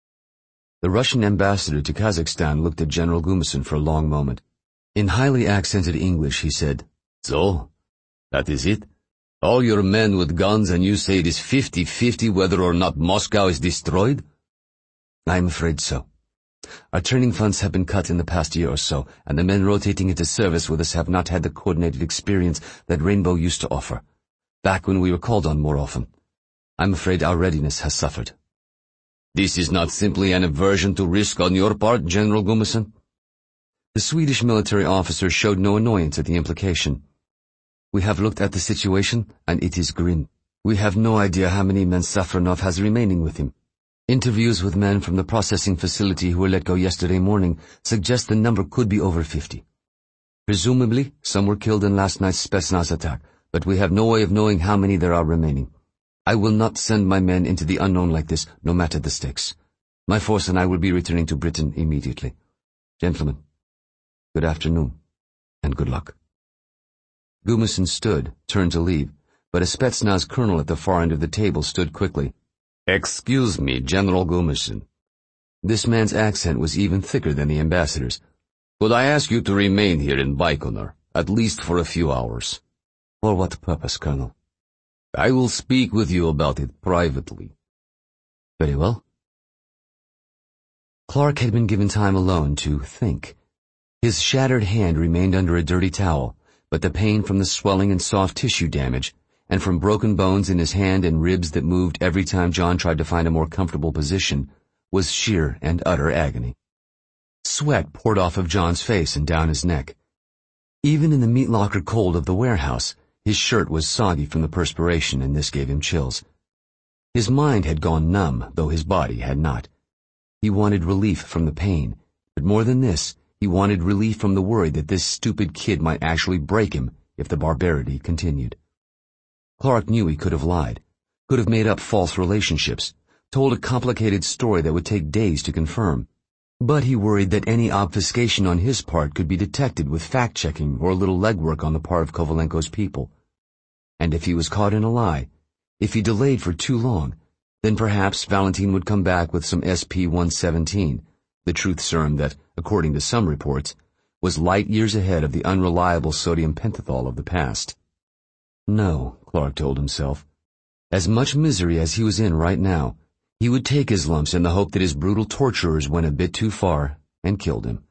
The Russian ambassador to Kazakhstan looked at General Gumason for a long moment. In highly accented English, he said, "So, that is it? All your men with guns, and you say it is fifty-fifty whether or not Moscow is destroyed?" "I am afraid so. Our training funds have been cut in the past year or so, and the men rotating into service with us have not had the coordinated experience that Rainbow used to offer, back when we were called on more often. I'm afraid our readiness has suffered." "This is not simply an aversion to risk on your part, General Gumason?" The Swedish military officer showed no annoyance at the implication. "We have looked at the situation, and it is grim. We have no idea how many men Safronov has remaining with him. Interviews with men from the processing facility who were let go yesterday morning suggest the number could be over fifty. Presumably, some were killed in last night's Spetsnaz attack, but we have no way of knowing how many there are remaining. I will not send my men into the unknown like this, no matter the stakes. My force and I will be returning to Britain immediately. Gentlemen, good afternoon, and good luck." Gumason stood, turned to leave, but a Spetsnaz colonel at the far end of the table stood quickly. "Excuse me, General Gumason." This man's accent was even thicker than the ambassador's. "Could I ask you to remain here in Baikonur, at least for a few hours?" "For what purpose, Colonel?" "I will speak with you about it privately." "Very well." Clark had been given time alone to think. His shattered hand remained under a dirty towel, but the pain from the swelling and soft tissue damage, and from broken bones in his hand and ribs that moved every time John tried to find a more comfortable position, was sheer and utter agony. Sweat poured off of John's face and down his neck. Even in the meat locker cold of the warehouse, his shirt was soggy from the perspiration, and this gave him chills. His mind had gone numb, though his body had not. He wanted relief from the pain, but more than this, he wanted relief from the worry that this stupid kid might actually break him if the barbarity continued. Clark knew he could have lied, could have made up false relationships, told a complicated story that would take days to confirm. But he worried that any obfuscation on his part could be detected with fact-checking or a little legwork on the part of Kovalenko's people. And if he was caught in a lie, if he delayed for too long, then perhaps Valentin would come back with some S P one seventeen, the truth serum that, according to some reports, was light years ahead of the unreliable sodium pentothal of the past. No, Clark told himself. As much misery as he was in right now, he would take his lumps in the hope that his brutal torturers went a bit too far and killed him.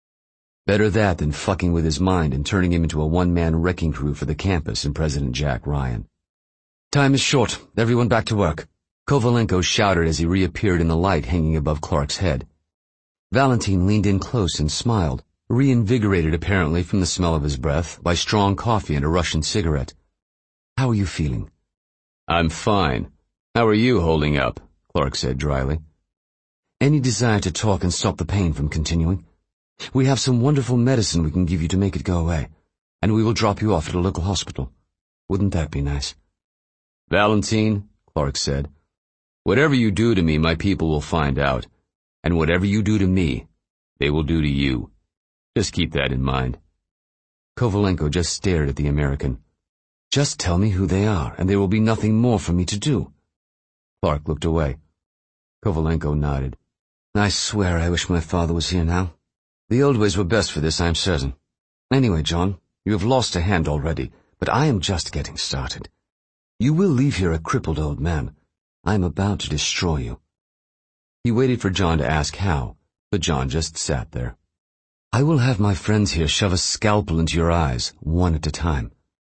Better that than fucking with his mind and turning him into a one-man wrecking crew for the campus and President Jack Ryan. Time is short. Everyone back to work, Kovalenko shouted as he reappeared in the light hanging above Clark's head. Valentin leaned in close and smiled, reinvigorated apparently from the smell of his breath by strong coffee and a Russian cigarette. How are you feeling? I'm fine. How are you holding up? Clark said dryly. Any desire to talk and stop the pain from continuing? We have some wonderful medicine we can give you to make it go away, and we will drop you off at a local hospital. Wouldn't that be nice? Valentin, Clark said, whatever you do to me, my people will find out, and whatever you do to me, they will do to you. Just keep that in mind. Kovalenko just stared at the American. Just tell me who they are, and there will be nothing more for me to do. Clark looked away. Kovalenko nodded. I swear I wish my father was here now. The old ways were best for this, I am certain. Anyway, John, you have lost a hand already, but I am just getting started. You will leave here a crippled old man. I am about to destroy you. He waited for John to ask how, but John just sat there. I will have my friends here shove a scalpel into your eyes, one at a time.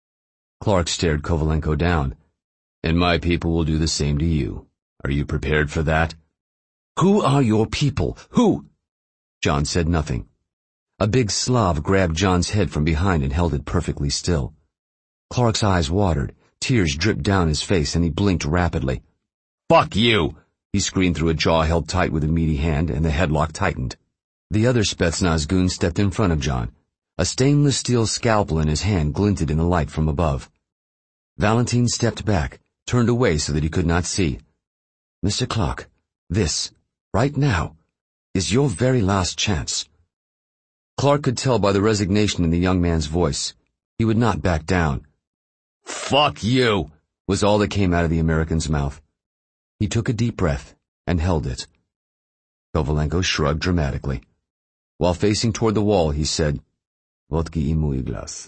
Clark stared Kovalenko down. And my people will do the same to you. Are you prepared for that? Who are your people? Who? John said nothing. A big Slav grabbed John's head from behind and held it perfectly still. Clark's eyes watered, tears dripped down his face, and he blinked rapidly. Fuck you! He screamed through a jaw held tight with a meaty hand, and the headlock tightened. The other Spetsnaz goon stepped in front of John. A stainless steel scalpel in his hand glinted in the light from above. Valentin stepped back, turned away so that he could not see. Mister Clark, this, right now, is your very last chance. Clark could tell by the resignation in the young man's voice. He would not back down. Fuck you, was all that came out of the American's mouth. He took a deep breath and held it. Kovalenko shrugged dramatically. While facing toward the wall, he said, Vodki i mój glas.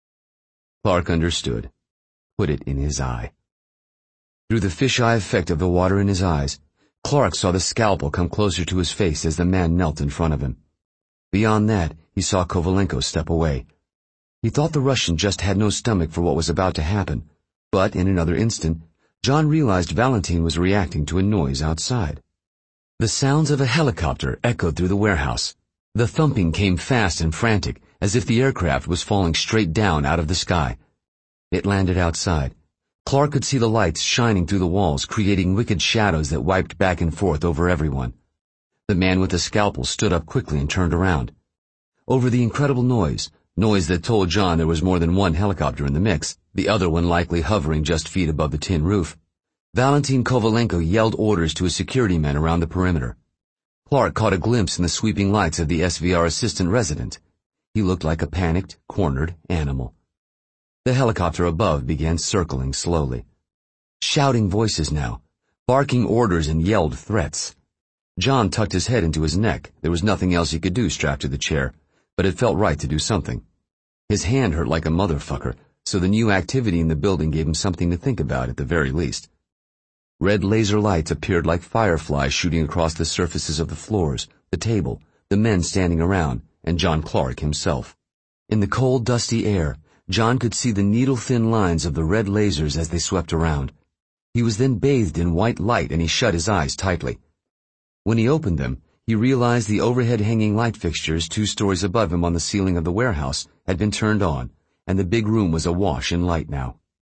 Clark understood. Put it in his eye. Through the fisheye effect of the water in his eyes, Clark saw the scalpel come closer to his face as the man knelt in front of him. Beyond that, he saw Kovalenko step away. He thought the Russian just had no stomach for what was about to happen, but in another instant, John realized Valentin was reacting to a noise outside. The sounds of a helicopter echoed through the warehouse. The thumping came fast and frantic, as if the aircraft was falling straight down out of the sky. It landed outside. Clark could see the lights shining through the walls, creating wicked shadows that wiped back and forth over everyone. The man with the scalpel stood up quickly and turned around. Over the incredible noise, noise that told John there was more than one helicopter in the mix, the other one likely hovering just feet above the tin roof, Valentin Kovalenko yelled orders to his security men around the perimeter. Clark caught a glimpse in the sweeping lights of the S V R assistant resident. He looked like a panicked, cornered animal. The helicopter above began circling slowly. Shouting voices now, barking orders and yelled threats. John tucked his head into his neck. There was nothing else he could do strapped to the chair, but it felt right to do something. His hand hurt like a motherfucker, so the new activity in the building gave him something to think about at the very least. Red laser lights appeared like fireflies shooting across the surfaces of the floors, the table, the men standing around, and John Clark himself. In the cold, dusty air, John could see the needle-thin lines of the red lasers as they swept around. He was then bathed in white light, and he shut his eyes tightly. When he opened them, he realized the overhead hanging light fixtures two stories above him on the ceiling of the warehouse had been turned on, and the big room was awash in light now.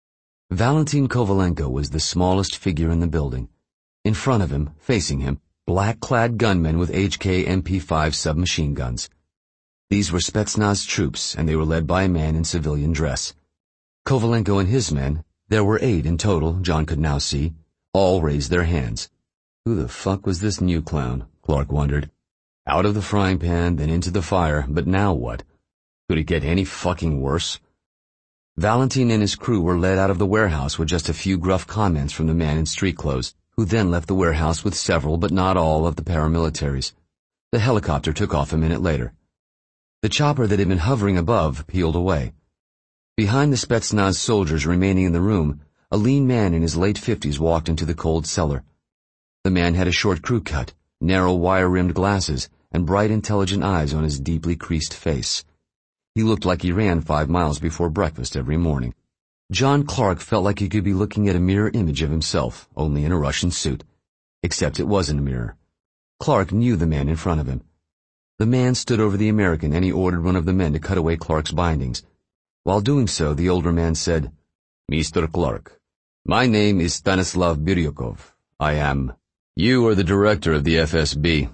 Valentin Kovalenko was the smallest figure in the building. In front of him, facing him, black-clad gunmen with H K M P five submachine guns. These were Spetsnaz troops, and they were led by a man in civilian dress. Kovalenko and his men, there were eight in total, John could now see, all raised their hands. Who the fuck was this new clown? Clark wondered. Out of the frying pan, then into the fire, but now what? Could it get any fucking worse? Valentin and his crew were led out of the warehouse with just a few gruff comments from the man in street clothes, who then left the warehouse with several but not all of the paramilitaries. The helicopter took off a minute later. The chopper that had been hovering above peeled away. Behind the Spetsnaz soldiers remaining in the room, a lean man in his late fifties walked into the cold cellar. The man had a short crew cut, narrow wire-rimmed glasses, and bright intelligent eyes on his deeply creased face. He looked like he ran five miles before breakfast every morning. John Clark felt like he could be looking at a mirror image of himself, only in a Russian suit. Except it wasn't a mirror. Clark knew the man in front of him. The man stood over the American, and he ordered one of the men to cut away Clark's bindings. While doing so, the older man said, "Mister Clark, my name is Stanislav Biryukov. I am..." "You are the director of the F S B."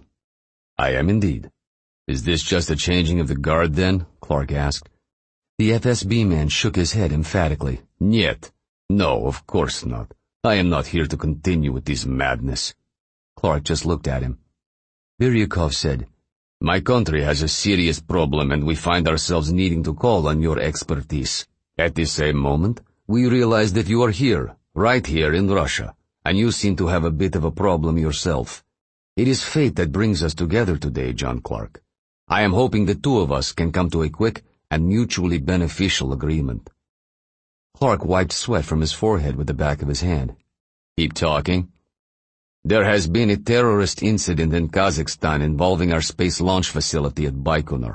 "I am indeed." "Is this just a changing of the guard, then?" Clark asked. The F S B man shook his head emphatically. "Niet. No, of course not. I am not here to continue with this madness." Clark just looked at him. Biryukov said, "My country has a serious problem, and we find ourselves needing to call on your expertise. At the same moment, we realize that you are here, right here in Russia, and you seem to have a bit of a problem yourself. It is fate that brings us together today, John Clark. I am hoping the two of us can come to a quick and mutually beneficial agreement." Clark wiped sweat from his forehead with the back of his hand. "Keep talking." "There has been a terrorist incident in Kazakhstan involving our space launch facility at Baikonur."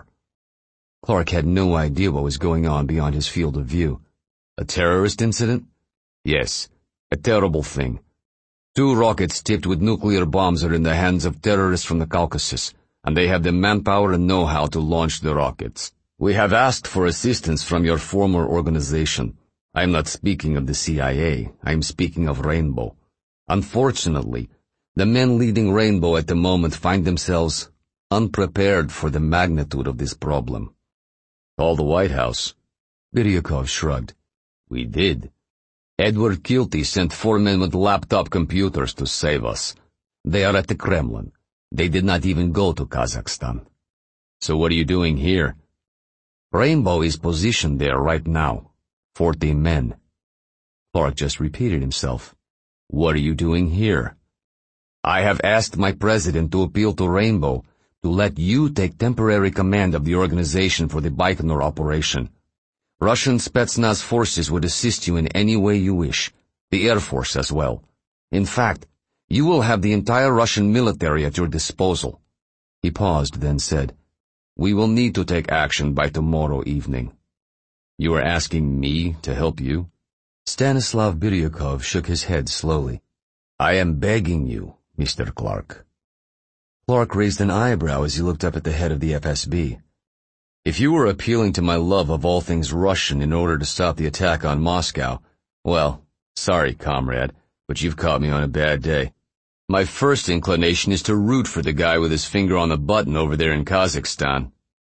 Clark had no idea what was going on beyond his field of view. "A terrorist incident?" "Yes, a terrible thing. Two rockets tipped with nuclear bombs are in the hands of terrorists from the Caucasus, and they have the manpower and know-how to launch the rockets. We have asked for assistance from your former organization. I am not speaking of the C I A, I am speaking of Rainbow. Unfortunately, the men leading Rainbow at the moment find themselves unprepared for the magnitude of this problem." "Call the White House." Biryukov shrugged. "We did. Edward Kilty sent four men with laptop computers to save us. They are at the Kremlin. They did not even go to Kazakhstan." "So what are you doing here?" "Rainbow is positioned there right now. Forty men." Clark just repeated himself. "What are you doing here?" "I have asked my president to appeal to Rainbow to let you take temporary command of the organization for the Baikonur operation. Russian Spetsnaz forces would assist you in any way you wish, the Air Force as well. In fact, you will have the entire Russian military at your disposal." He paused, then said, "We will need to take action by tomorrow evening." "You are asking me to help you?" Stanislav Biryukov shook his head slowly. "I am begging you, Mister Clark." Clark raised an eyebrow as he looked up at the head of the F S B. "If you were appealing to my love of all things Russian in order to stop the attack on Moscow, well, sorry, comrade, but you've caught me on a bad day. My first inclination is to root for the guy with his finger on the button over there in Kazakhstan.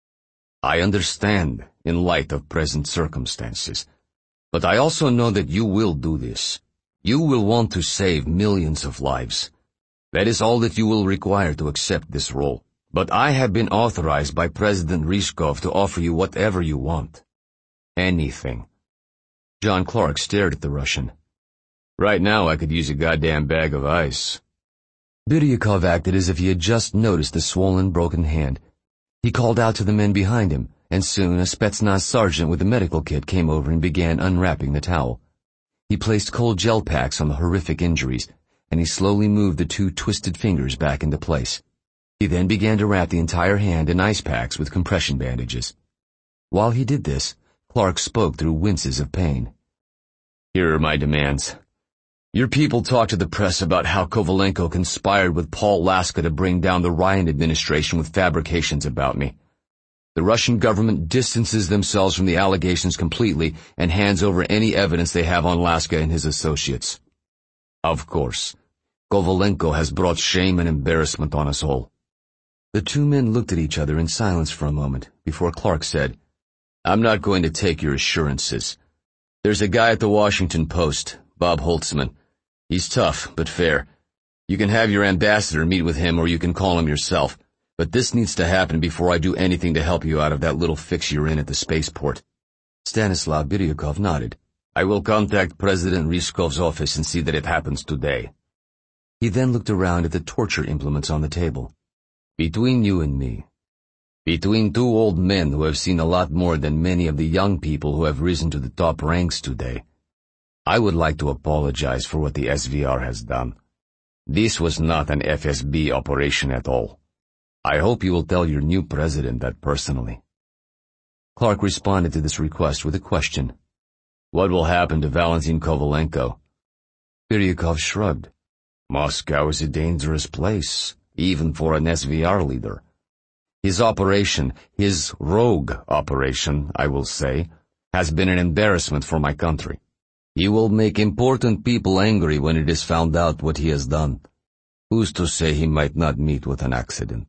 I understand, in light of present circumstances. But I also know that you will do this. You will want to save millions of lives. That is all that you will require to accept this role. But I have been authorized by President Ryzhkov to offer you whatever you want. Anything." John Clark stared at the Russian. "Right now I could use a goddamn bag of ice." Biryukov acted as if he had just noticed the swollen, broken hand. He called out to the men behind him, and soon a Spetsnaz sergeant with a medical kit came over and began unwrapping the towel. He placed cold gel packs on the horrific injuries, and he slowly moved the two twisted fingers back into place. He then began to wrap the entire hand in ice packs with compression bandages. While he did this, Clark spoke through winces of pain. "Here are my demands. Your people talked to the press about how Kovalenko conspired with Paul Laska to bring down the Ryan administration with fabrications about me. The Russian government distances themselves from the allegations completely and hands over any evidence they have on Laska and his associates. Of course, Kovalenko has brought shame and embarrassment on us all. The two men looked at each other in silence for a moment before Clark said, I'm not going to take your assurances. There's a guy at the Washington Post, Bob Holtzman. He's tough, but fair. You can have your ambassador meet with him or you can call him yourself. But this needs to happen before I do anything to help you out of that little fix you're in at the spaceport. Stanislav Biryukov nodded. I will contact President Ryskov's office and see that it happens today. He then looked around at the torture implements on the table. Between you and me, between two old men who have seen a lot more than many of the young people who have risen to the top ranks today, I would like to apologize for what the S V R has done. This was not an F S B operation at all. I hope you will tell your new president that personally. Clark responded to this request with a question. What will happen to Valentin Kovalenko? Biryukov shrugged. Moscow is a dangerous place, even for an S V R leader. His operation, his rogue operation, I will say, has been an embarrassment for my country. He will make important people angry when it is found out what he has done. Who's to say he might not meet with an accident?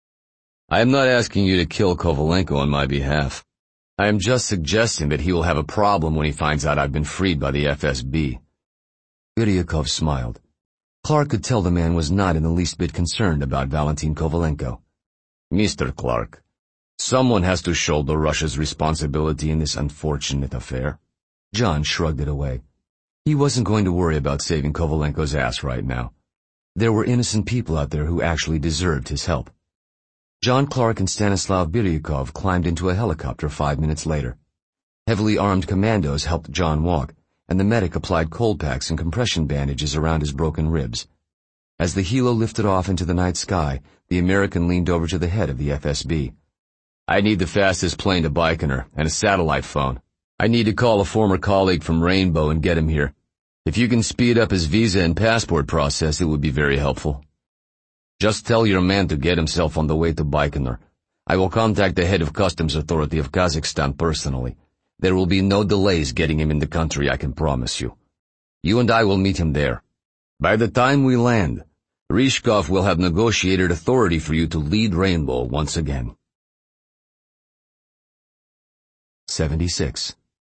I am not asking you to kill Kovalenko on my behalf. I am just suggesting that he will have a problem when he finds out I've been freed by the F S B. Biryukov smiled. Clark could tell the man was not in the least bit concerned about Valentin Kovalenko. Mister Clark, someone has to shoulder Russia's responsibility in this unfortunate affair. John shrugged it away. He wasn't going to worry about saving Kovalenko's ass right now. There were innocent people out there who actually deserved his help. John Clark and Stanislav Biryukov climbed into a helicopter five minutes later. Heavily armed commandos helped John walk, and the medic applied cold packs and compression bandages around his broken ribs. As the helo lifted off into the night sky, the American leaned over to the head of the F S B. I need the fastest plane to Baikonur and a satellite phone. I need to call a former colleague from Rainbow and get him here. If you can speed up his visa and passport process, it would be very helpful. Just tell your man to get himself on the way to Baikonur. I will contact the head of Customs Authority of Kazakhstan personally. There will be no delays getting him in the country, I can promise you. You and I will meet him there. By the time we land, Ryzhkov will have negotiated authority for you to lead Rainbow once again. seventy-six.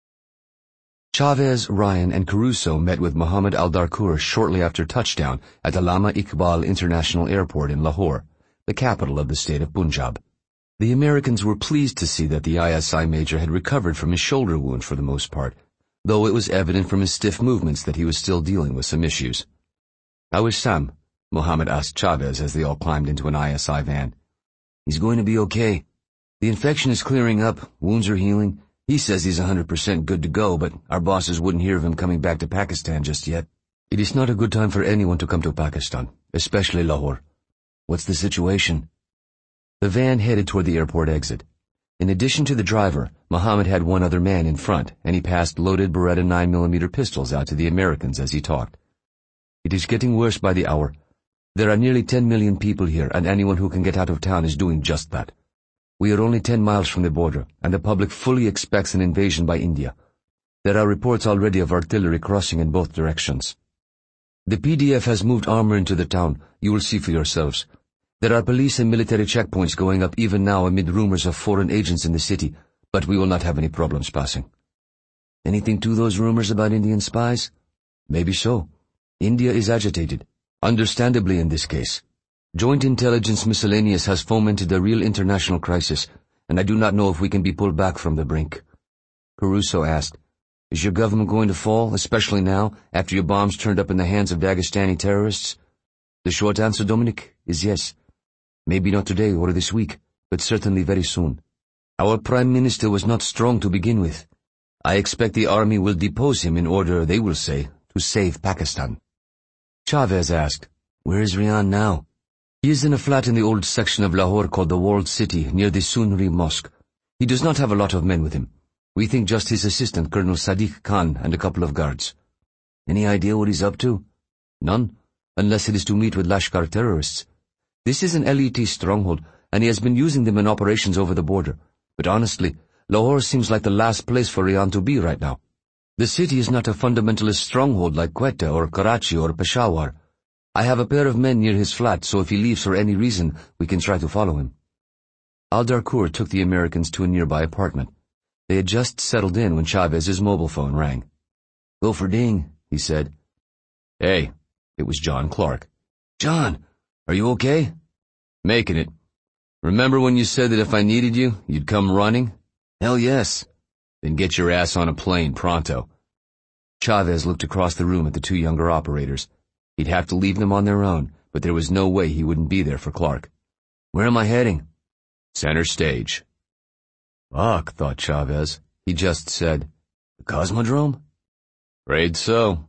Chavez, Ryan, and Caruso met with Mohammed Al-Darkur shortly after touchdown at Allama Iqbal International Airport in Lahore, the capital of the state of Punjab. The Americans were pleased to see that the I S I major had recovered from his shoulder wound for the most part, though it was evident from his stiff movements that he was still dealing with some issues. How is Sam? Mohammed asked Chavez as they all climbed into an I S I van. He's going to be okay. The infection is clearing up, wounds are healing. He says he's one hundred percent good to go, but our bosses wouldn't hear of him coming back to Pakistan just yet. It is not a good time for anyone to come to Pakistan, especially Lahore. What's the situation? The van headed toward the airport exit. In addition to the driver, Mohammed had one other man in front, and he passed loaded Beretta nine millimeter pistols out to the Americans as he talked. It is getting worse by the hour. There are nearly ten million people here, and anyone who can get out of town is doing just that. We are only ten miles from the border, and the public fully expects an invasion by India. There are reports already of artillery crossing in both directions. The P D F has moved armor into the town. You will see for yourselves. There are police and military checkpoints going up even now amid rumors of foreign agents in the city, but we will not have any problems passing. Anything to those rumors about Indian spies? Maybe so. India is agitated, understandably in this case. Joint Intelligence Miscellaneous has fomented a real international crisis, and I do not know if we can be pulled back from the brink. Caruso asked, Is your government going to fall, especially now, after your bombs turned up in the hands of Dagestani terrorists? The short answer, Dominic, is yes. Maybe not today or this week, but certainly very soon. Our Prime Minister was not strong to begin with. I expect the army will depose him in order, they will say, to save Pakistan. Chavez asked, Where is Rian now? He is in a flat in the old section of Lahore called the Walled City, near the Sunri Mosque. He does not have a lot of men with him. We think just his assistant, Colonel Sadiq Khan, and a couple of guards. Any idea what he's up to? None, unless it is to meet with Lashkar terrorists. This is an L E T stronghold, and he has been using them in operations over the border. but honestly, Lahore seems like the last place for Rian to be right now. The city is not a fundamentalist stronghold like Quetta or Karachi or Peshawar. I have a pair of men near his flat, so if he leaves for any reason, we can try to follow him. Al-Darkur took the Americans to a nearby apartment. They had just settled in when Chavez's mobile phone rang. "Go for ding," he said. "Hey," it was John Clark. "John, are you okay?" "Making it. Remember when you said that if I needed you, you'd come running?" "Hell yes." "Then get your ass on a plane, pronto." Chavez looked across the room at the two younger operators. He'd have to leave them on their own, but there was no way he wouldn't be there for Clark. "Where am I heading?" "Center stage." Fuck, thought Chavez. He just said, "The Cosmodrome?" "Afraid so."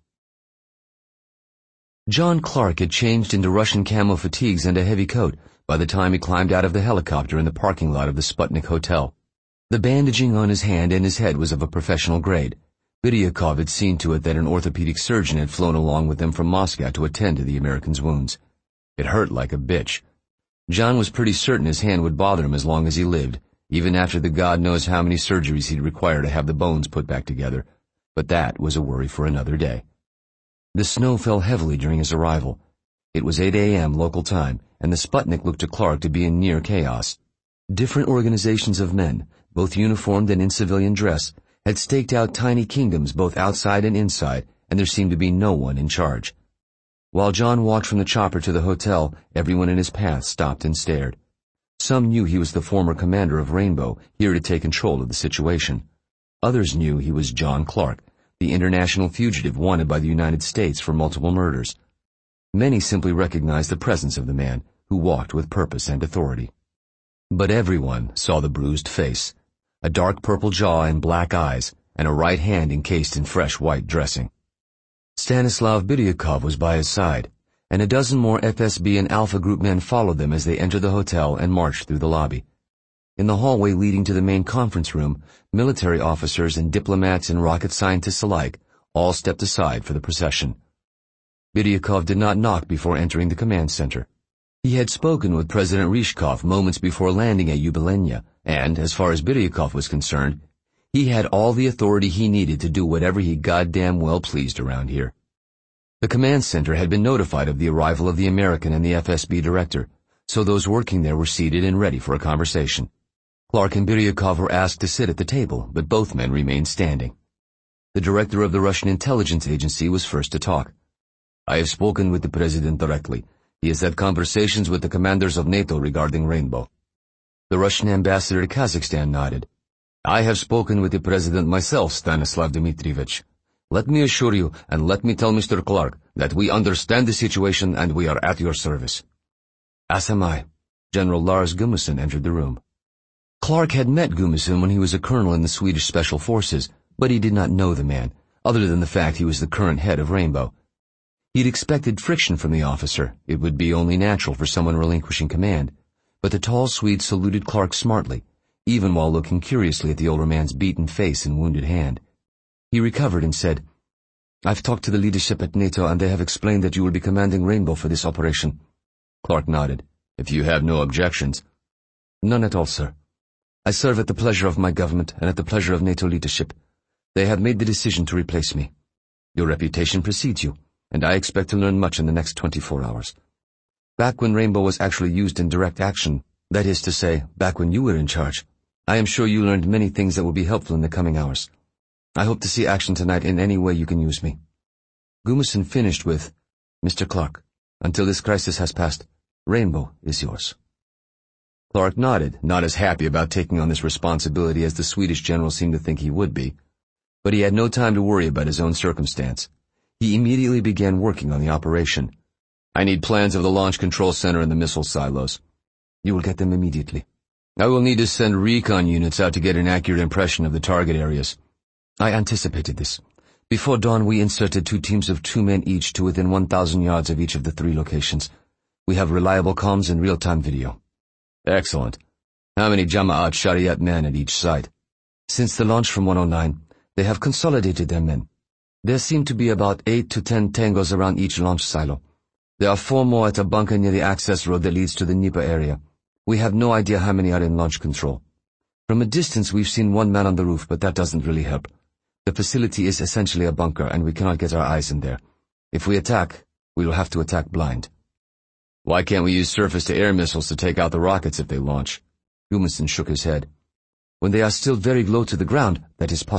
John Clark had changed into Russian camo fatigues and a heavy coat by the time he climbed out of the helicopter in the parking lot of the Sputnik Hotel. The bandaging on his hand and his head was of a professional grade. Biryakov had seen to it that an orthopedic surgeon had flown along with them from Moscow to attend to the American's wounds. It hurt like a bitch. John was pretty certain his hand would bother him as long as he lived, even after the God knows how many surgeries he'd require to have the bones put back together. But that was a worry for another day. The snow fell heavily during his arrival. It was eight a m local time, and the Sputnik looked to Clark to be in near chaos. Different organizations of men, both uniformed and in civilian dress, had staked out tiny kingdoms both outside and inside, and there seemed to be no one in charge. While John walked from the chopper to the hotel, everyone in his path stopped and stared. Some knew he was the former commander of Rainbow, here to take control of the situation. Others knew he was John Clark, the international fugitive wanted by the United States for multiple murders. Many simply recognized the presence of the man, who walked with purpose and authority. But everyone saw the bruised face, a dark purple jaw and black eyes, and a right hand encased in fresh white dressing. Stanislav Biryakov was by his side, and a dozen more F S B and Alpha Group men followed them as they entered the hotel and marched through the lobby. In the hallway leading to the main conference room, military officers and diplomats and rocket scientists alike all stepped aside for the procession. Biryakov did not knock before entering the command center. He had spoken with President Ryzhkov moments before landing at Yubilenya, and, as far as Biryakov was concerned, he had all the authority he needed to do whatever he goddamn well pleased around here. The command center had been notified of the arrival of the American and the F S B director, so those working there were seated and ready for a conversation. Clark and Biryakov were asked to sit at the table, but both men remained standing. The director of the Russian intelligence agency was first to talk. "I have spoken with the president directly. He has had conversations with the commanders of NATO regarding Rainbow." The Russian ambassador to Kazakhstan nodded. "I have spoken with the president myself, Stanislav Dmitrievich. Let me assure you, and let me tell Mister Clark, that we understand the situation and we are at your service." "As am I." General Lars Gummason entered the room. Clark had met Gummason when he was a colonel in the Swedish Special Forces, but he did not know the man, other than the fact he was the current head of Rainbow. He'd expected friction from the officer. It would be only natural for someone relinquishing command. But the tall Swede saluted Clark smartly, even while looking curiously at the older man's beaten face and wounded hand. He recovered and said, "I've talked to the leadership at NATO and they have explained that you will be commanding Rainbow for this operation." Clark nodded. "If you have no objections." "None at all, sir. I serve at the pleasure of my government and at the pleasure of NATO leadership. They have made the decision to replace me. Your reputation precedes you, and I expect to learn much in the next twenty-four hours. Back when Rainbow was actually used in direct action, that is to say, back when you were in charge, I am sure you learned many things that will be helpful in the coming hours. I hope to see action tonight in any way you can use me." Gummason finished with, "Mister Clark, until this crisis has passed, Rainbow is yours." Clark nodded, not as happy about taking on this responsibility as the Swedish general seemed to think he would be. But he had no time to worry about his own circumstance. He immediately began working on the operation. "I need plans of the launch control center and the missile silos." "You will get them immediately." "I will need to send recon units out to get an accurate impression of the target areas." "I anticipated this. Before dawn we inserted two teams of two men each to within one thousand yards of each of the three locations. We have reliable comms and real-time video." "Excellent. How many Jama'at Shariat men at each site?" "Since the launch from one oh nine, they have consolidated their men. There seem to be about eight to ten tangos around each launch silo. There are four more at a bunker near the access road that leads to the Nipa area. We have no idea how many are in launch control. From a distance we've seen one man on the roof, but that doesn't really help. The facility is essentially a bunker, and we cannot get our eyes in there. If we attack, we will have to attack blind. Why can't we use surface-to-air missiles to take out the rockets if they launch? Humason shook his head. When they are still very low to the ground, that is possible.